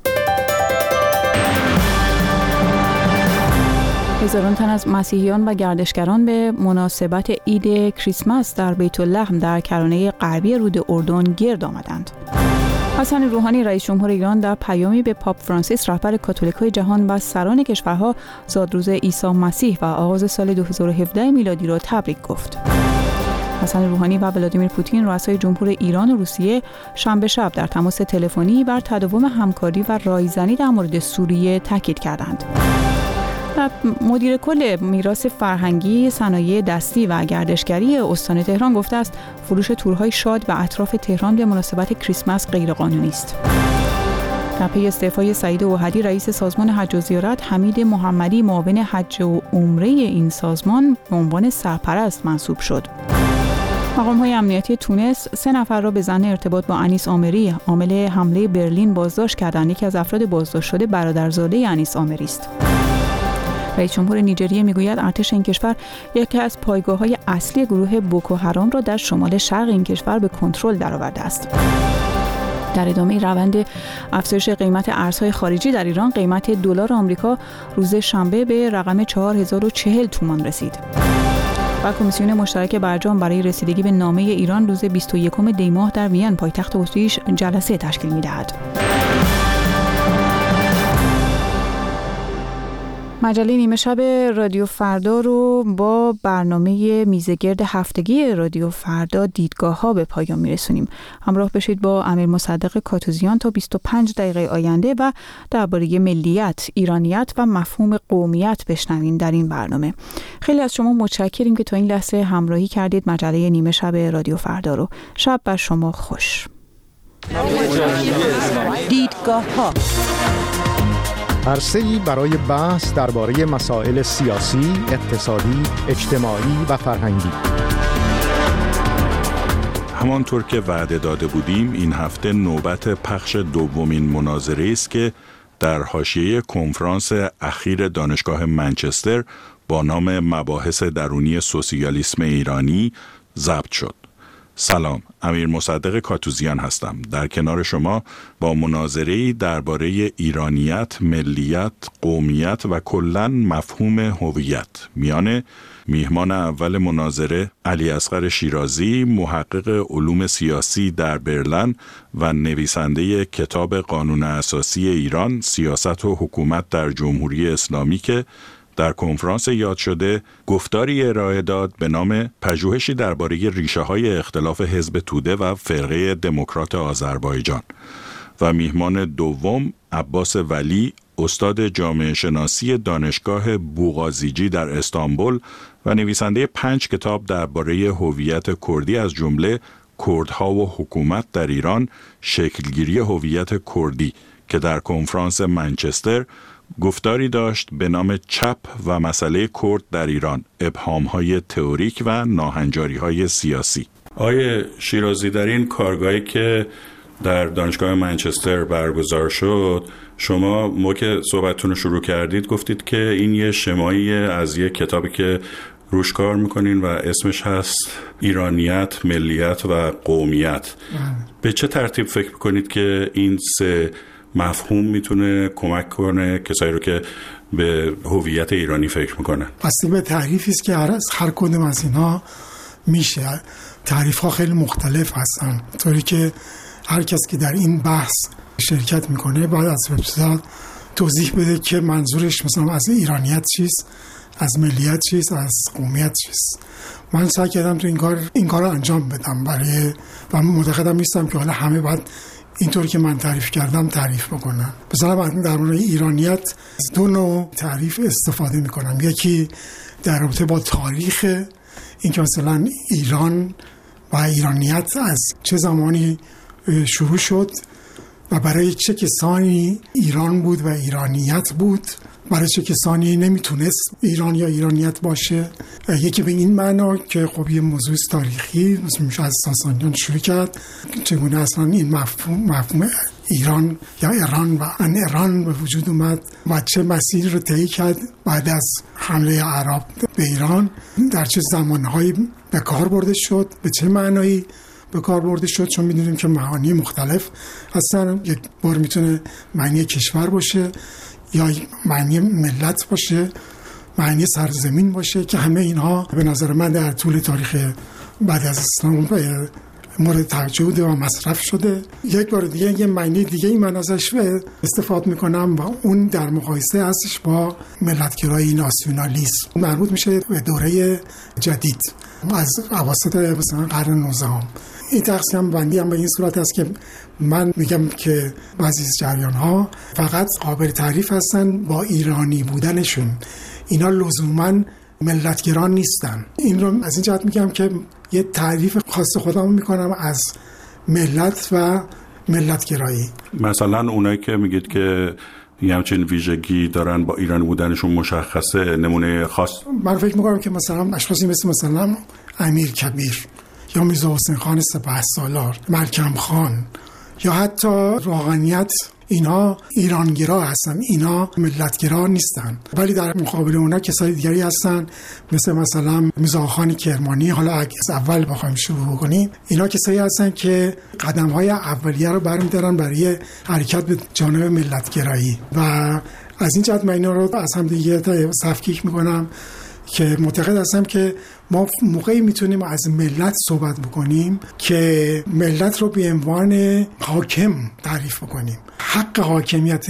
هزاران تن از مسیحیان و گردشگران به مناسبت عید کریسمس در بیت لحم در کرانه غربی رود اردن گرد آمدند. حسن روحانی رئیس جمهور ایران در پیامی به پاپ فرانسیس رهبر کاتولیک‌های جهان و سران کشورها زادروز عیسی مسیح و آغاز سال دو هزار و هفده میلادی را تبریک گفت. حسن روحانی و ولادیمیر پوتین رؤسای جمهور ایران و روسیه شنبه شب در تماس تلفنی بر تداوم همکاری و رایزنی در مورد سوریه تاکید کردند. مدیر کل میراث فرهنگی، صنایع دستی و گردشگری استان تهران گفته است فروش تورهای شاد و اطراف تهران به مناسبت کریسمس غیرقانونی است. در پی استعفای سعید اوحدی رئیس سازمان حج و زیارت، حمید محمدی معاون حج و عمره این سازمان به عنوان سرپرست منصوب شد. مقام‌های امنیتی تونس سه نفر را به ظن ارتباط با انیس آمری عامل حمله برلین بازداشت کردند. یکی از افراد بازداشت شده برادرزاده انیس آمری است. رئیس جمهور نیجریه میگوید ارتش این کشور یکی از پایگاه‌های اصلی گروه بوکو حرام را در شمال شرق این کشور به کنترل درآورده است. در ادامه روند افزایش قیمت ارزهای خارجی در ایران، قیمت دلار آمریکا روز شنبه به رقم چهار هزار و چهل تومان رسید. و کمیسیون مشترک برجام برای رسیدگی به نامه ایران روز بیست و یکم دی ماه در وین پایتخت اتریش جلسه تشکیل می‌دهد. مجله نیمه شب رادیو فردا رو با برنامه میزگرد هفتگی رادیو فردا دیدگاه ها به پایان میرسونیم. همراه بشید با امیر مصدق کاتوزیان تا بیست و پنج دقیقه آینده و درباره ملیت، ایرانیت و مفهوم قومیت بشنوین در این برنامه. خیلی از شما متشکریم که تا این لحظه همراهی کردید مجله نیمه شب رادیو فردا رو. شب بر شما خوش. دیدگاه ها عرصه‌ای برای بحث درباره مسائل سیاسی، اقتصادی، اجتماعی و فرهنگی. همانطور که وعده داده بودیم این هفته نوبت پخش دومین مناظره است که در حاشیه کنفرانس اخیر دانشگاه منچستر با نام مباحث درونی سوسیالیسم ایرانی ضبط شد. سلام، امیر مصدق کاتوزیان هستم. در کنار شما با مناظره‌ای درباره ایرانیت، ملیت، قومیت و کلاً مفهوم هویت میان میهمان اول مناظره علی اصغر شیرازی، محقق علوم سیاسی در برلین و نویسنده کتاب قانون اساسی ایران، سیاست و حکومت در جمهوری اسلامی که در کنفرانس یاد شده گفتاری ارائه داد به نام پژوهشی درباره ریشه‌های اختلاف حزب توده و فرقه دموکرات آذربایجان، و میهمان دوم عباس ولی، استاد جامعه شناسی دانشگاه بوغازیجی در استانبول و نویسنده پنج کتاب درباره هویت کردی از جمله کردها و حکومت در ایران، شکلگیری هویت کردی، که در کنفرانس منچستر گفتاری داشت به نام چپ و مسئله کرد در ایران، ابهام‌های تئوریک و ناهنجاری‌های سیاسی. آیه شیرازی، در این کارگاهی که در دانشگاه منچستر برگزار شد، شما موقع که صحبتتون رو شروع کردید گفتید که این یه شمایی از یه کتابی که روش کار میکنین و اسمش هست ایرانیت، ملیت و قومیت. به چه ترتیب فکر میکنید که این سه مفهوم میتونه کمک کنه کسایی رو که به هویت ایرانی فکر میکنن؟ بسته به تعریفی است که هر هر کدوم از اینها میشه. تعریف ها خیلی مختلف هستن، طوری که هر کس که در این بحث شرکت میکنه باید از ابتدا توضیح بده که منظورش مثلا از ایرانیت چیست، از ملیت چیست، از قومیت چیست. من سعی کردم تو این کار این کار رو انجام بدم برای و معتقدم نیستم که حالا همه باید اینطور که من تعریف کردم تعریف بکنم. مثلا من در مورد ایرانیت از دو نوع تعریف استفاده میکنم. یکی در رابطه با تاریخ، این که مثلا ایران و ایرانیت از چه زمانی شروع شد و برای چه کسانی ایران بود و ایرانیت بود، برای چه کسانی نمیتونست ایران یا ایرانیت باشه. یکی به این معنا که خب یه موضوع تاریخی میشه از ساسانیان شروع کرد، چگونه اصلا این مفهوم مفهوم ایران یا ایران و ان ایران به وجود اومد و چه مسیری رو طی کرد بعد از حمله عرب به ایران، در چه زمانهایی به کار برده شد، به چه معنایی به کار برده شد. چون میدونیم که معانی مختلف هستن. یک بار میتونه معنی کشور باشه یا معنی ملت باشه، معنی سرزمین باشه، که همه اینها به نظر من در طول تاریخ بعد از اسلام مورد توجه بوده و مصرف شده. یک بار دیگه یه معنی دیگه ای من ازش استفاده میکنم و اون در مقایسه هستش با ملتگرایی، ناسیونالیسم، مربوط میشه به دوره جدید از اواسط مثلا قرن نوزدهم. این تقسیم بندی هم به این صورت است که من میگم که بعضی از جریان ها فقط قابل تعریف هستن با ایرانی بودنشون، اینا لزوما ملتگران نیستن. این رو از این جهت میگم که یه تعریف خاص خودم میکنم از ملت و ملتگرایی. مثلا اونایی که میگید که یه همچین ویژگی دارن با ایرانی بودنشون مشخصه، نمونه خاص؟ من فکر میکنم که مثلا اشخاصی مثل مثلا امیر کبیر یا میرزا حسین خان سپهسالار، ملکم خان یا حتی روحانیت، اینها ایرانگرا هستن، اینا ملتگرا نیستن. ولی در مقابل اونا کسای دیگری هستن مثل مثلا میرزا خان کرمانی. حالا اگه از اول بخوایم شروع کنیم، اینا کسایی هستن که قدم‌های اولیه رو برمی‌دارن برای حرکت به جانب ملتگرایی و از این جهت من اینا رو از هم دیگه تفکیک می‌کنم که معتقد هستم که ما موقعی میتونیم از ملت صحبت بکنیم که ملت رو به عنوان حاکم تعریف بکنیم، حق حاکمیت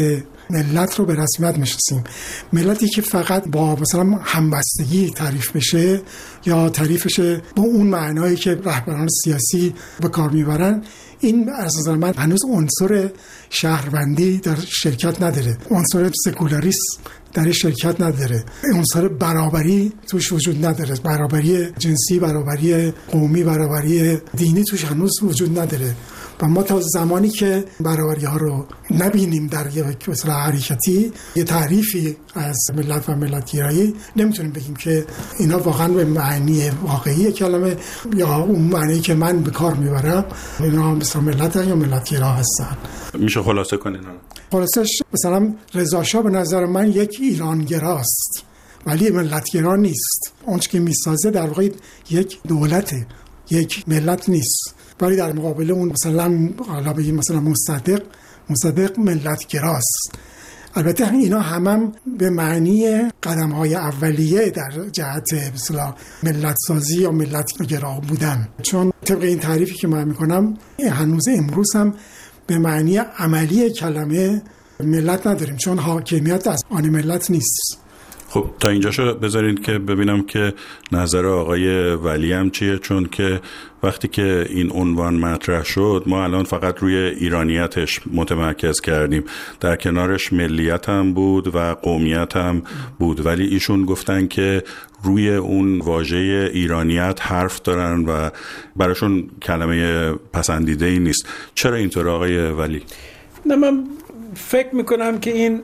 ملت رو به رسمیت میشناسیم. ملتی که فقط با مثلا همبستگی تعریف بشه یا تعریفش با اون معنایی که رهبران سیاسی به کار میبرن، این از نظر من هنوز عنصر شهروندی در شرکت نداره، عنصر سکولاریسم در شرکت نداره، عنصر برابری توش وجود نداره، برابری جنسی، برابری قومی، برابری دینی توش هنوز وجود نداره. و ما تا زمانی که برابری ها رو نبینیم در یک مثلا حرکتی، یه تعریفی از ملت و ملتگرایی، نمیتونیم بگیم که اینا واقعا به معنی واقعی کلمه یا اون معنی که من به کار میبرم اینا مثلا ملت یا ملتگرا هستن. میشه خلاصه کنین؟ خلاصش مثلا رضا شاه به نظر من یک ایرانگراست ولی ملتگرا نیست. اون چیزی که میسازه در واقع یک دولته، یک ملت نیست. ولی در مقابل اون مثلا حالا بگیم مثلا مصدق مصدق ملتگراست. البته اینا هم, هم به معنی قدم‌های اولیه در جهت مثلا ملت سازی یا ملتگرا بودن، چون طبق این تعریفی که من میکنم هنوز امروز هم به معنی عملی کلمه ملت نداریم، چون حاکمیت از آن ملت نیست. خب تا اینجاشو بذارید که ببینم که نظر آقای ولی هم چیه، چون که وقتی که این عنوان مطرح شد ما الان فقط روی ایرانیتش متمرکز کردیم، در کنارش ملیت هم بود و قومیت هم بود، ولی ایشون گفتن که روی اون واژه ایرانیت حرف دارن و براشون کلمه پسندیده ای نیست. چرا اینطور آقای ولی؟ نه، من فکر میکنم که این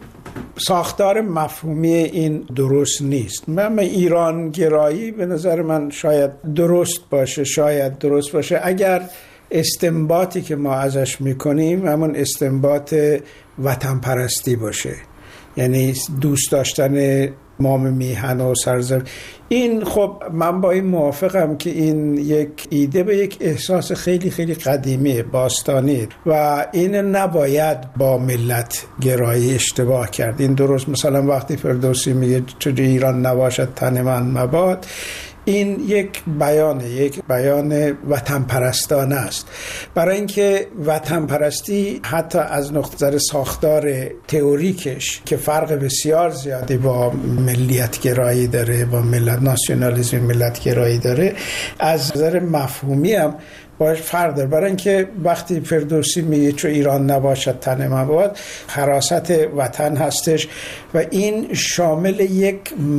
ساختار مفهومی این درست نیست. من ایران گرایی به نظر من شاید درست باشه، شاید درست باشه اگر استنباطی که ما ازش میکنیم همون استنباط وطن پرستی باشه، یعنی دوست داشتن مام میهن و سرزمین. این خب من با این موافقم که این یک ایده به یک احساس خیلی خیلی قدیمی باستانی و این نباید با ملت گرایی اشتباه کرد. این درست مثلا وقتی فردوسی میگه چون ایران نباشد تن من مباد، این یک بیانه، یک بیان وطن پرستانه است. برای اینکه وطن پرستی حتی از نظر ساختار تئوریکش که فرق بسیار زیادی با ملیت گرایی داره، با ملت ناسیونالیسم ملت گرایی داره، از نظر مفهومی هم باش فرق داره. برای اینکه وقتی فردوسی میگه چو ایران نباشد تن مباد، حراست وطن هستش و این شامل یک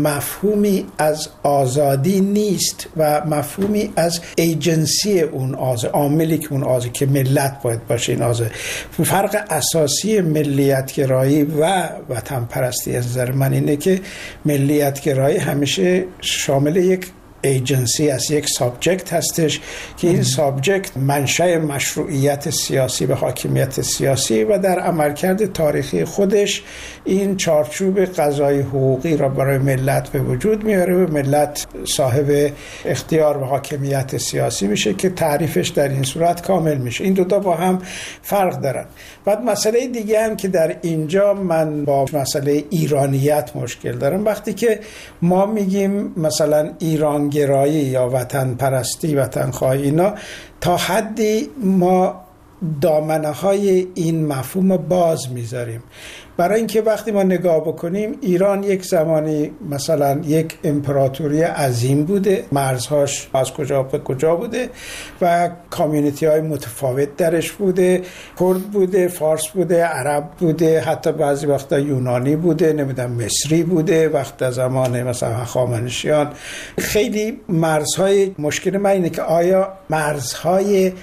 مفهومی از آزادی نیست و مفهومی از ایجنسی اون آزادی، عاملی که اون آزادی که ملت باید باشه. این آزادی فرق اساسی ملیت گرایی و وطن پرستی از نظر من اینه که ملیت گرایی همیشه شامل یک ایجنسی از یک سابجکت هستش که این سابجکت منشأ مشروعیت سیاسی و حاکمیت سیاسی و در عملکرد تاریخی خودش این چارچوب قضایی حقوقی را برای ملت به وجود میاره و ملت صاحب اختیار و حاکمیت سیاسی میشه که تعریفش در این صورت کامل میشه. این دو تا با هم فرق دارن. بعد مسئله دیگه هم که در اینجا من با مسئله ایرانیت مشکل دارم، وقتی که ما میگیم مثلا ایران گرایی یا وطن پرستی، وطن خواهی، اینا تا حدی ما دامنه های این مفهوم باز میذاریم. برای اینکه وقتی ما نگاه بکنیم ایران یک زمانی مثلا یک امپراتوری عظیم بوده، مرزهاش از کجا به کجا بوده و کامیونیتی های متفاوت درش بوده، کرد بوده، فارس بوده، عرب بوده، حتی بعضی وقتا یونانی بوده، نمیدونم مصری بوده، وقت زمان مثلا هخامنشیان. خیلی مرزهای، مشکل من اینه که آیا مرزهای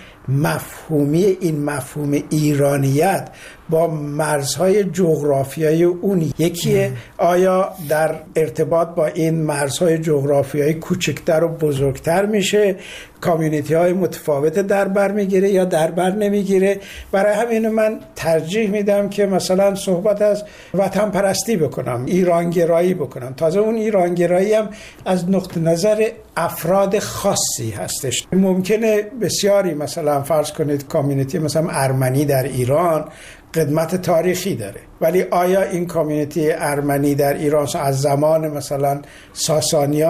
مفهومی این مفهوم ایرانیت با مرزهای جغرافیایی اون یکیه؟ آیا در ارتباط با این مرزهای جغرافیایی کوچکتر و بزرگتر میشه؟ کامیونیتی های متفاوت در بر میگیره یا در بر نمیگیره؟ برای همین من ترجیح میدم که مثلا صحبت از وطن پرستی بکنم، ایرانگرایی بکنم. تازه اون ایرانگرایی هم از نقطه نظر افراد خاصی هستش. ممکنه بسیاری مثلا فرض کنید کامیونیتی مثلا ارمنی در ایران قدمت تاریخی داره، ولی آیا این کامیونیتی ارمنی در ایران از زمان مثلا ساسانیان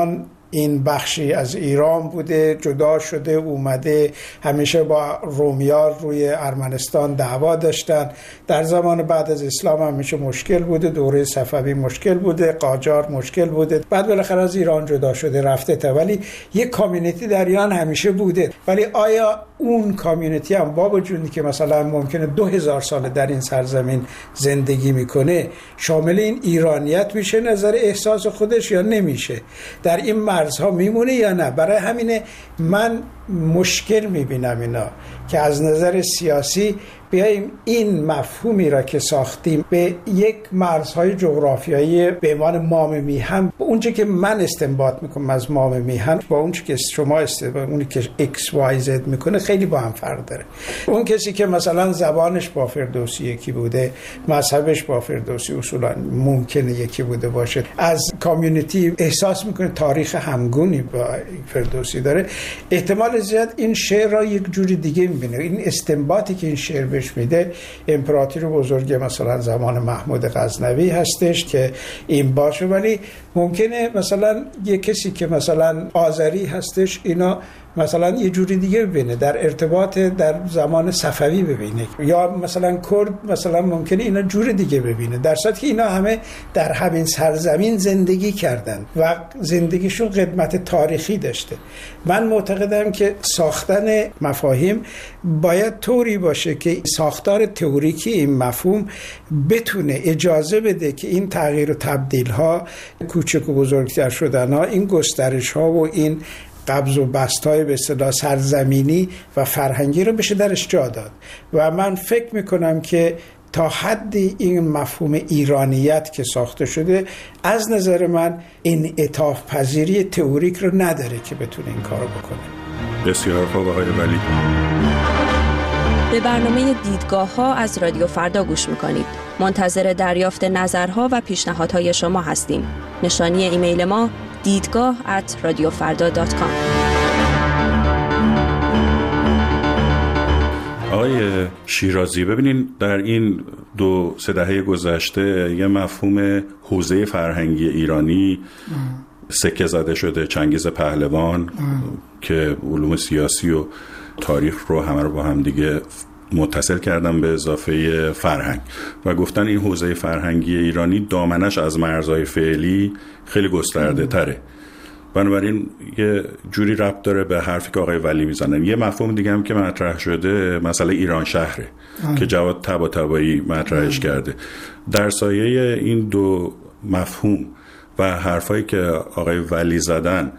این بخشی از ایران بوده، جدا شده اومده، همیشه با رومیان روی ارمنستان دعوا داشتن. در زمان بعد از اسلام همیشه مشکل بوده، دوره صفوی مشکل بوده، قاجار مشکل بوده، بعد بالاخره از ایران جدا شده رفته تا، ولی یک کامیونیتی در ایران همیشه بوده. ولی آیا اون کامیونیتی هم با وجودی که مثلا ممکنه دو هزار سال در این سرزمین زندگی میکنه شامل این ایرانیت میشه نظر احساس خودش یا نمیشه؟ در این مرزها میمونه یا نه؟ برای همینه من مشکل میبینم اینا که از نظر سیاسی بیاییم این مفهومی را که ساختیم به یک مرزهای جغرافیایی به عنوان مام میهن، اونچه که من استنباط میکنم از مام میهن با اونچه که شما استنباط اونی که ایکس وای زد میکنه خیلی با هم فرق داره. اون کسی که مثلا زبانش با فردوسی یکی بوده، مذهبش با فردوسی اصولا ممکنه یکی بوده باشه، از کامیونیتی احساس میکنه تاریخ همگونی با فردوسی داره، احتمال زیاد این شعر را یک جوری دیگه میبینه. این استنباطی که این شعر بهش میده امپراتوری بزرگ مثلا زمان محمود غزنوی هستش که این باشه، ولی ممکنه مثلا یک کسی که مثلا آذری هستش اینا مثلا یه جوری دیگه ببینه، در ارتباط در زمان صفوی ببینه، یا مثلا کرد مثلا ممکنه اینا جور دیگه ببینه، در صورتی که اینا همه در همین سرزمین زندگی کردن و زندگیشون قدمت تاریخی داشته. من معتقدم که ساختن مفاهیم باید طوری باشه که ساختار تئوریکی این مفهوم بتونه اجازه بده که این تغییر و تبدیل ها، کوچک و بزرگتر شدن ها، این گسترش ها و این قبض و بست‌های به اصطلاح سرزمینی و فرهنگی رو بشه درش جا داد. و من فکر میکنم که تا حدی این مفهوم ایرانیت که ساخته شده از نظر من این انعطاف پذیری تئوریک رو نداره که بتونه این کارو بکنه. بسیار خوب آقای ولی. به برنامه دیدگاه ها از رادیو فردا گوش میکنید. منتظر دریافت نظرها و پیشنهادهای شما هستیم. نشانی ایمیل ما دیدگاه ات رادیو فردا دات کام. آقای شیرازی، ببینین در این دو سه دهه گذشته یه مفهوم حوزه فرهنگی ایرانی سکه زده شده، چنگیز پهلوان که علوم سیاسی و تاریخ رو همه رو با هم دیگه متصل کردن به اضافه فرهنگ و گفتن این حوزه فرهنگی ایرانی دامنش از مرزهای فعلی خیلی گسترده تره. بنابراین یه جوری ربط داره به حرفی که آقای ولی میزنن. یه مفهوم دیگه هم که مطرح شده مسئله ایران شهره آه. که جواد طباطبایی مطرحش آه. کرده. در سایه این دو مفهوم و حرفایی که آقای ولی زدن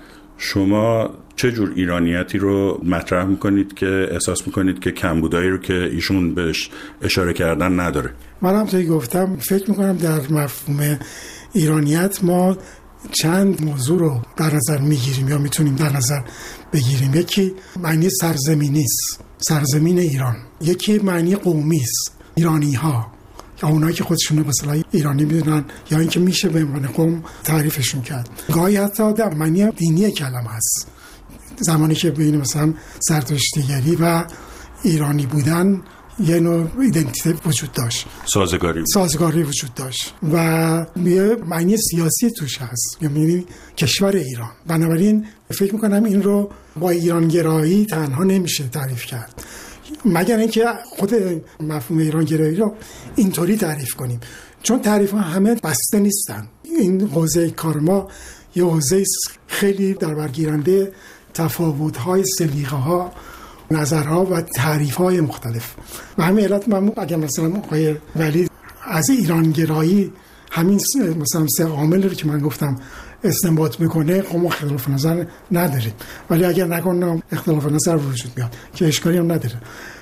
شما چه جور ایرانیتی رو مطرح میکنید که احساس میکنید که کمبودایی رو که ایشون بهش اشاره کردن نداره؟ من هم توی گفتم فکر میکنم در مفهوم ایرانیت ما چند موضوع رو در نظر میگیریم یا میتونیم در نظر بگیریم. یکی معنی سرزمینی است، سرزمین ایران. یکی معنی قومی است، ایرانی ها، یا اونایی که خودشون رو مثلا ایرانی میدونن یا اینکه میشه به عنوان قوم تعریفشون کرد. گاهی حتی در معنی دینی کلمه هست، زمانی که بین مثلا زرتشتیگری و ایرانی بودن یه نوع ایدنتیته وجود داشت، سازگاری سازگاری وجود داشت و یه معنی سیاسی توش هست، یعنی کشور ایران. بنابراین فکر میکنم این رو با ایرانگرایی تنها نمیشه تعریف کرد، مگر اینکه خود مفهوم ایرانگرایی رو اینطوری تعریف کنیم، چون تعریف ها همه بسته نیستن. این حوزه کار ما یه حوزه خیلی در برگیرنده تفاوت‌های سلیقه‌ها، نظرها و تعریف‌های مختلف و همین علت من اگر مثلا آقای ولی از ایرانگرایی همین مثلا سه عامل رو که من گفتم استنباط میکنه، خب ما اختلاف نظر نداریم، ولی اگر نکنم اختلاف نظر وجود میاد که اشکالی هم نداره.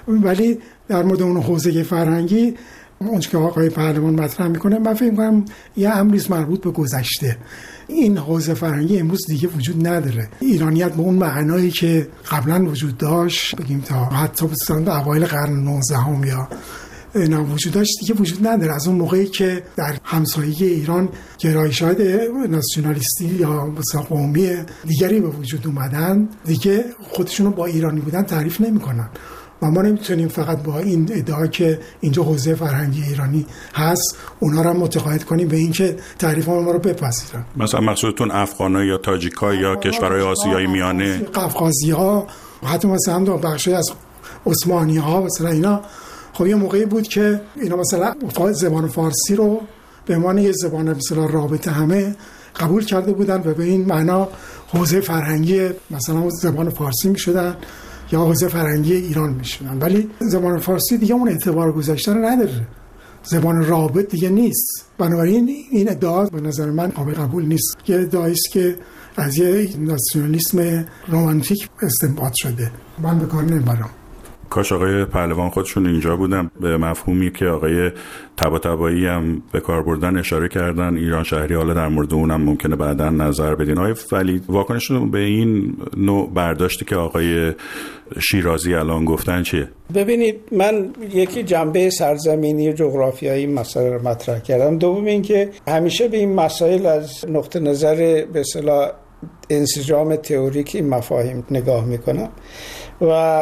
ولی در مورد اون حوزه فرهنگی اونچه که آقای پهلوان مطرح میکنه، من فکر میکنم یه امری مربوط به گذشته. این حوزه فرهنگی امروز دیگه وجود نداره. ایرانیت به اون معنایی که قبلا وجود داشت، بگیم تا حتی مثلا اوایل قرن نوزدهم یا اینا وجود داشت، دیگه وجود نداره. از اون موقعی که در همسایگی ایران گرایشات ناسیونالیستی یا مثلا قومی دیگری به وجود اومدن، دیگه خودشونو با ایرانی بودن تعریف نمیکنن و ما نمیتونیم فقط با این ادعا که اینجا حوزه فرهنگی ایرانی هست اونا رو متقاعد کنیم به اینکه تعریف ما رو بپذیرن. مثلا مقصودتون افغان‌ها یا تاجیک‌ها یا کشورهای آسیایی میانه، قفقازی‌ها، حتی مثلا هم بخشی از عثمانی‌ها مثلا اینا. خب یه موقعی بود که اینا مثلا زبان فارسی رو به عنوان یه زبان مثلا رابطه همه قبول کرده بودن و به این معنا حوزه فرهنگی مثلا زبان فارسی میشدن یا حوزه فرهنگی ایران میشدن، ولی زبان فارسی دیگه اون اعتبار گذشته رو نداره، زبان رابط دیگه نیست. بنابراین این ادعا به نظر من قابل قبول نیست. یه ادعایی است که از یه ناسیونالیسم رمانتیک استنباط شده، من به کار نمیبرم. کاش آقای پهلوان خودشون اینجا بودن، به مفهومی که آقای طباطبایی هم به کار بردن اشاره کردن، ایران شهری، حالا در مورد اونم ممکنه بعداً نظر بدین. آقای ولی واکنشتون به این نوع برداشتی که آقای شیرازی الان گفتن چیه؟ ببینید، من یکی جنبه سرزمینی و جغرافیایی مسائل رو مطرح کردم. دوم این که همیشه به این مسائل از نقطه نظر به اصطلاح انسجام تئوریک این مفاهیم نگاه میکنم و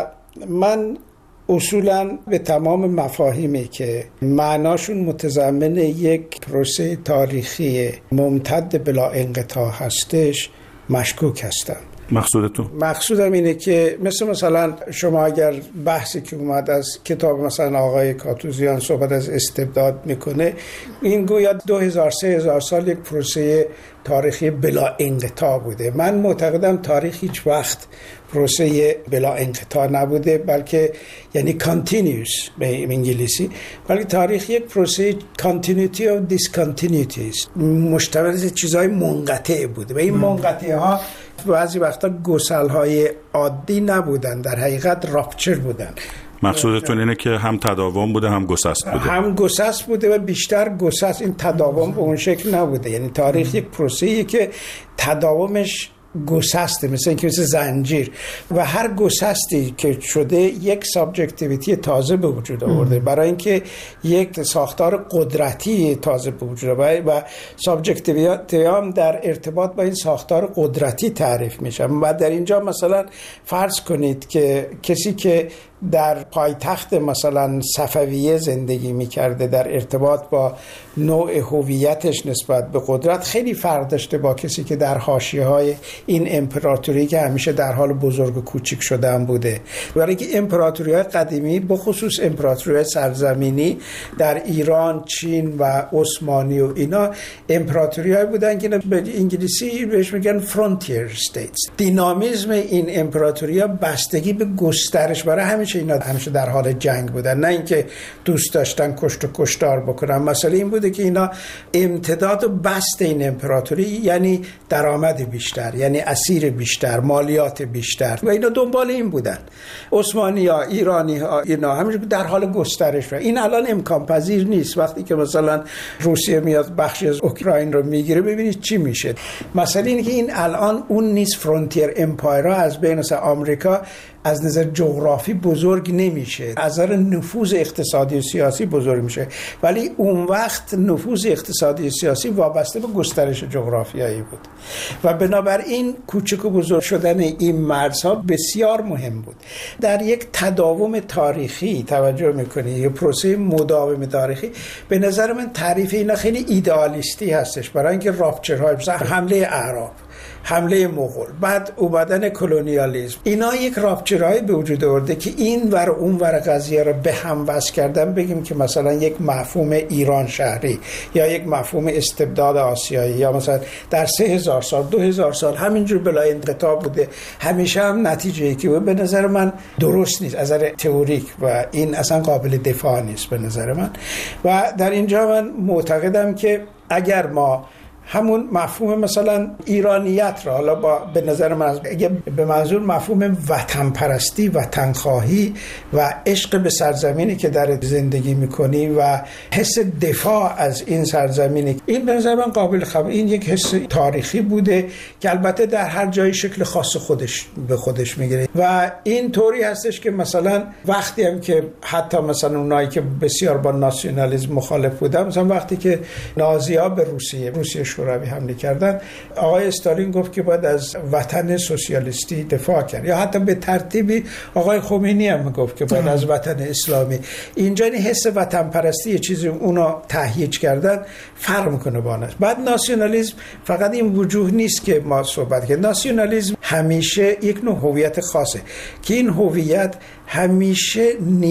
من اصولاً به تمام مفاهیمی که معناشون متضمن یک پروسه تاریخی ممتد بلا انقطاع هستش مشکوک هستم. مقصودتون؟ مقصودم اینه که مثل مثلا شما اگر بحثی که اومد از کتاب مثلا آقای کاتوزیان صحبت از استبداد میکنه، این گویا دو هزار سه هزار سال یک پروسه تاریخی بلا انقطاع بوده. من معتقدم تاریخ هیچ وقت پروسه بلا انقطاع نبوده، بلکه یعنی کانتینیوس به انگلیسی، بلکه تاریخ یک پروسه کانتینیوتی و دیسکانتینیوتی است، مشتمل از چیزهای منقطع بوده و این منقطع ها بعضی وقتا گسل‌های عادی نبودن، در حقیقت راپچر بودن. مقصودتون اینه که هم تداوم بوده هم گسست بوده؟ هم گسست بوده و بیشتر گسست، این تداوم به اون شکل نبوده. یعنی تاریخ یک پروسه‌ایه که تداومش گسسته، مثل اینکه مثل زنجیر و هر گسستی که شده یک سابجکتیویتی تازه به وجود آورده، برای اینکه یک ساختار قدرتی تازه به وجود آورده و سابجکتیویتی هم در ارتباط با این ساختار قدرتی تعریف میشه. و در اینجا مثلا فرض کنید که کسی که در پایتخت مثلا صفویه زندگی میکرده در ارتباط با نوع هویتش نسبت به قدرت خیلی فرق داشته با کسی که در حاشیه‌های این امپراتوری که همیشه در حال بزرگ و کوچیک شدن بوده. برای اینکه امپراتوری‌های قدیمی به خصوص امپراتوری‌های سرزمینی در ایران، چین و عثمانی و اینا امپراتوری‌های بودن که به انگلیسی بهش میگن فرانتیر استیتس. دینامیسم این امپراتوری‌ها بستگی به گسترش، برای همین اینا همیشه در حال جنگ بودن، نه اینکه دوست داشتن کشت و کشتار بکنن. مسئله این بوده که اینا امتداد و بست این امپراتوری یعنی درآمد بیشتر، یعنی اسیر بیشتر، مالیات بیشتر و اینا دنبال این بودن. عثمانی ها، ایرانی ها، اینا همیشه در حال گسترش و این الان امکان پذیر نیست. وقتی که مثلا روسیه میاد بخشی از اوکراین رو میگیره، ببینید چی میشه. مسئله اینه که این الان اون نیست. فرانتیر امپایر از بین مثلا آمریکا از نظر جغرافی بزرگ نمیشه، از نظر نفوذ اقتصادی و سیاسی بزرگ میشه، ولی اون وقت نفوذ اقتصادی و سیاسی وابسته به گسترش جغرافیایی بود و بنابراین کوچک و بزرگ شدن این مرزها بسیار مهم بود. در یک تداوم تاریخی توجه میکنی، یه پروسه مداوم تاریخی، به نظر من تعریف اینا خیلی ایدئالیستی هستش، برای اینکه راپچرهای مثلا حمله اعراب، حمله مغول، بعد اومدن کلونیالیسم، اینا یک راپچرهای به وجود آورده که این ور اون ور قضیه رو به هم وصل کردن. بگیم که مثلا یک مفهوم ایران شهری یا یک مفهوم استبداد آسیایی یا مثلا در سه هزار سال دو هزار سال همینجور بلا انقطاع بوده، همیشه هم نتیجه که به نظر من درست نیست از نظر تئوریک و این اصلا قابل دفاع نیست به نظر من. و در اینجا من معتقدم که اگر ما همون مفهوم مثلا ایرانیت را، حالا با به نظر من اگه به منظور مفهوم وطن پرستی، وطن خواهی و عشق به سرزمینی که در زندگی میکنی و حس دفاع از این سرزمینی، این به نظر من قابل قبول. این یک حس تاریخی بوده که البته در هر جای شکل خاص خودش به خودش میگیره و این طوری هستش که مثلا وقتی هم که حتی مثلا اونایی که بسیار با ناسیونالیسم مخالف بودن، مثلا وقتی که نازی‌ها به روسیه روسیه شوروی حمله کردن، آقای استالین گفت که باید از وطن سوسیالیستی دفاع کرد، یا حتی به ترتیبی آقای خمینی هم گفت که باید از وطن اسلامی. اینجا این حس وطن پرستی یه چیزی اونا تهییج کردن فرق میکنه با آنش. بعد ناسیونالیسم فقط این وجوه نیست که ما صحبت کردیم. ناسیونالیسم همیشه یک نوع هویت خاصه که این هویت همیشه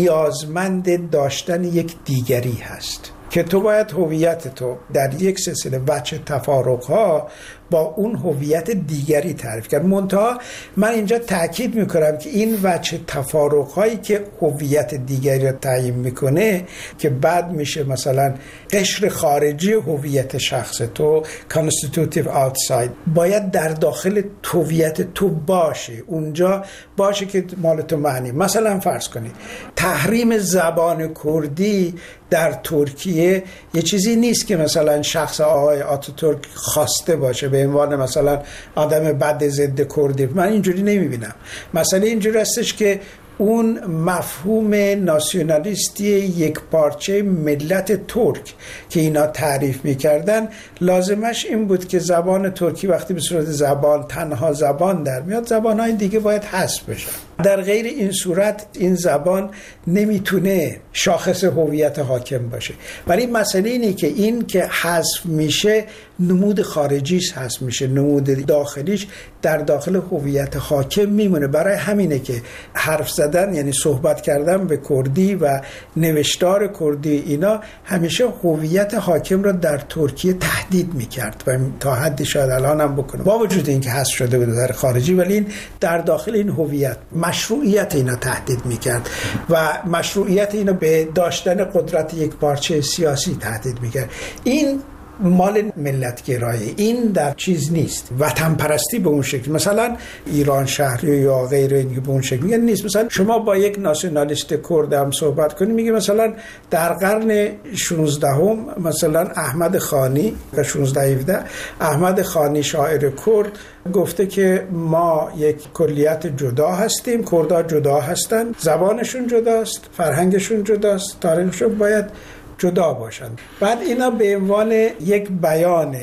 نیازمند داشتن یک دیگری هست، که تو باید هویت تو در یک سلسله وجه تفارق‌ها با اون هویت دیگری تعریف کرد. منتها من اینجا تاکید میکنم که این وجه تفارق‌هایی که هویت دیگری رو تعیین میکنه که بعد میشه مثلا قشر خارجی هویت شخص تو، constitutive outside، باید در داخل هویت تو باشه، اونجا باشه که مال تو معنی. مثلا فرض کنید تحریم زبان کردی در ترکیه یه چیزی نیست که مثلا شخص آقای آتاتورک خواسته باشه به عنوان مثلا آدم بد ضد کردی. من اینجوری نمیبینم. مسئله اینجوری هستش که اون مفهوم ناسیونالیستی یک پارچه ملت ترک که اینا تعریف میکردن، لازمش این بود که زبان ترکی وقتی به صورت زبان تنها زبان در میاد، زبانهای دیگه باید حذف بشن. در غیر این صورت این زبان نمیتونه شاخص هویت حاکم باشه. ولی مسئله اینه که این که حذف میشه نمود خارجیش حذف میشه، نمود داخلیش در داخل هویت حاکم میمونه. برای همینه که حرف زدن یعنی صحبت کردن به کردی و نوشتار کردی اینا همیشه هویت حاکم رو در ترکیه تهدید میکرد و تا حدی شاید الان هم بکنه، با وجود اینکه حذف شده بود در خارجی، ولی این در داخل این هویت مشروعیت اینا تهدید میکرد و مشروعیت اینا به داشتن قدرت یک پارچه سیاسی تهدید میکرد. این مال ملتگرایی، این در چیز نیست. وطن پرستی به اون شکل مثلا ایران شهری یا غیر این به اون شکل میگن نیست. مثلا شما با یک ناسیونالیست کرد هم صحبت کنی میگه مثلا در قرن شانزدهم مثلا احمد خانی و شانزده هفده احمد خانی شاعر کرد گفته که ما یک کلیت جدا هستیم، کردها جدا هستن، زبانشون جداست، فرهنگشون جداست، تاریخشون باید جدا باشند. بعد اینا به عنوان یک بیان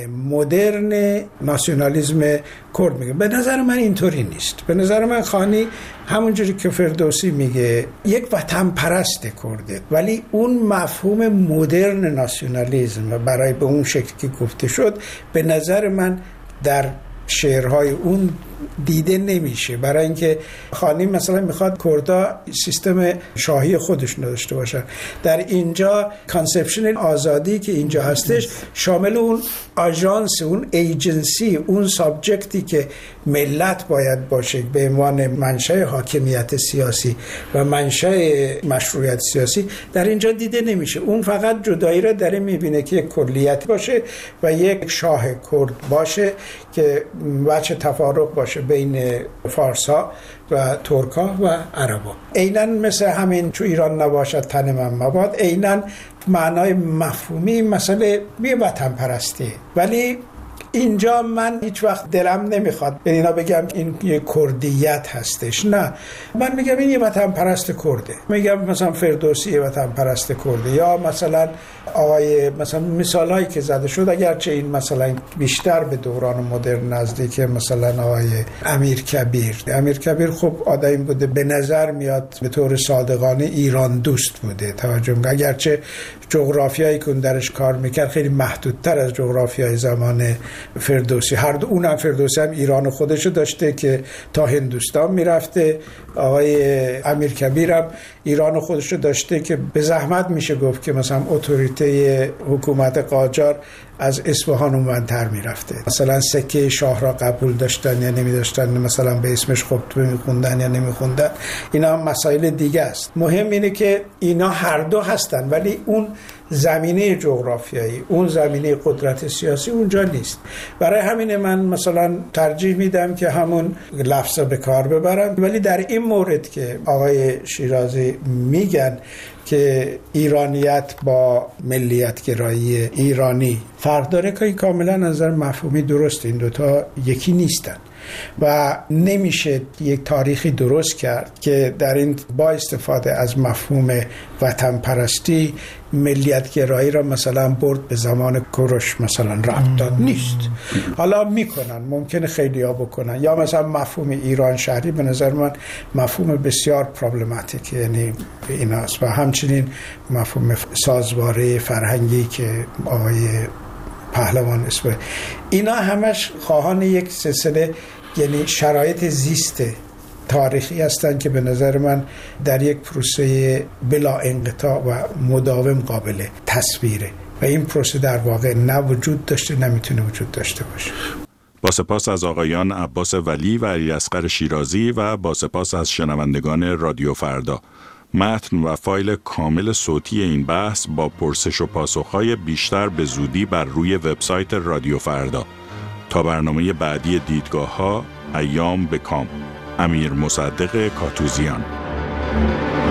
مدرن ناسیونالیسم کرد میگه. به نظر من اینطوری نیست. به نظر من خانی همونجوری که فردوسی میگه یک وطن پرست کرده، ولی اون مفهوم مدرن ناسیونالیسم برای به اون شکل که گفته شد به نظر من در شعرهای اون دیده نمیشه. برای اینکه خانی مثلا میخواد کردا سیستم شاهی خودش نداشته باشن. در اینجا کانسپشن آزادی که اینجا هستش شامل اون آژانس، اون ایجنسی، اون سابجکتی که ملت باید باشه به عنوان منشأ حاکمیت سیاسی و منشأ مشروعیت سیاسی در اینجا دیده نمیشه. اون فقط جدایی را داره میبینه که یک کلیت باشه و یک شاه کرد باشه که وجه تفارق باشه بین فارسا و ترکا و عربا. عیناً مثل همین چو ایران نباشد تن من مباد، عیناً معنای مفهومی مسئله بی وطن پرستی. ولی اینجا من هیچ وقت دلم نمیخواد به اینا بگم این یه کردیت هستش، نه، من میگم این یه وطن پرست کرده. میگم مثلا فردوسی یه وطن پرست کرده، یا مثلا آقای مثلا مثالایی که زده شد اگرچه این مثلا بیشتر به دوران مدرن نزدیکه، مثلا آقای امیر کبیر. امیر کبیر خب آدمی بوده به نظر میاد به طور صادقانه ایران دوست بوده، توجه میکنه، اگرچه جغرافیایی که درش کار میکرد خیلی محدودتر از جغرافیای زمان فردوسی. هر دو اونم فردوسی هم ایران خودشو داشته که تا هندوستان میرفته، آقای امیر کبیر هم ایران خودشو داشته که به زحمت میشه گفت که مثلا اتوریته حکومت قاجار از اصفهان اونورتر میرفته. مثلا سکه شاه را قبول داشتن یا نمی داشتن، مثلا به اسمش خطبه میخوندن یا نمیخوندن، اینا هم مسائل دیگه است. مهم اینه که اینا هر دو هستن، ولی اون زمینه جغرافیایی، اون زمینه قدرت سیاسی اونجا نیست. برای همین من مثلا ترجیح میدم که همون لفظ به کار ببرم. ولی در این مورد که آقای شیرازی میگن که ایرانیت با ملیت گرایی ایرانی فرق داره، که کاملا نظر مفهومی درست، این دوتا یکی نیستن و نمیشه یک تاریخی درست کرد که در این با استفاده از مفهوم وطن پرستی ملیت ملیت گرایی را مثلا برد به زمان کوروش مثلا ربط داد، نیست. حالا میکنن، ممکنه خیلی ها بکنن. یا مثلا مفهوم ایران شهری به نظر من مفهوم بسیار پرابلماتیک، یعنی ایناست. و همچنین مفهوم سازواره فرهنگی که آقای پهلوان اسم، اینا همش خواهان یک سلسله یعنی شرایط زیست تاریخی هستند که به نظر من در یک پروسه بلا انقطاع و مداوم قابل تصویره و این پروسه در واقع نه وجود داشته نمیتونه وجود داشته باشه. با سپاس از آقایان عباس ولی و علیاصغر شیرازی و با سپاس از شنوندگان رادیو فردا. متن و فایل کامل صوتی این بحث با پرسش و پاسخ‌های بیشتر به زودی بر روی وبسایت رادیو فردا. تا برنامه بعدی دیدگاه‌ها، ایام به کام. امیر مصدق کاتوزیان.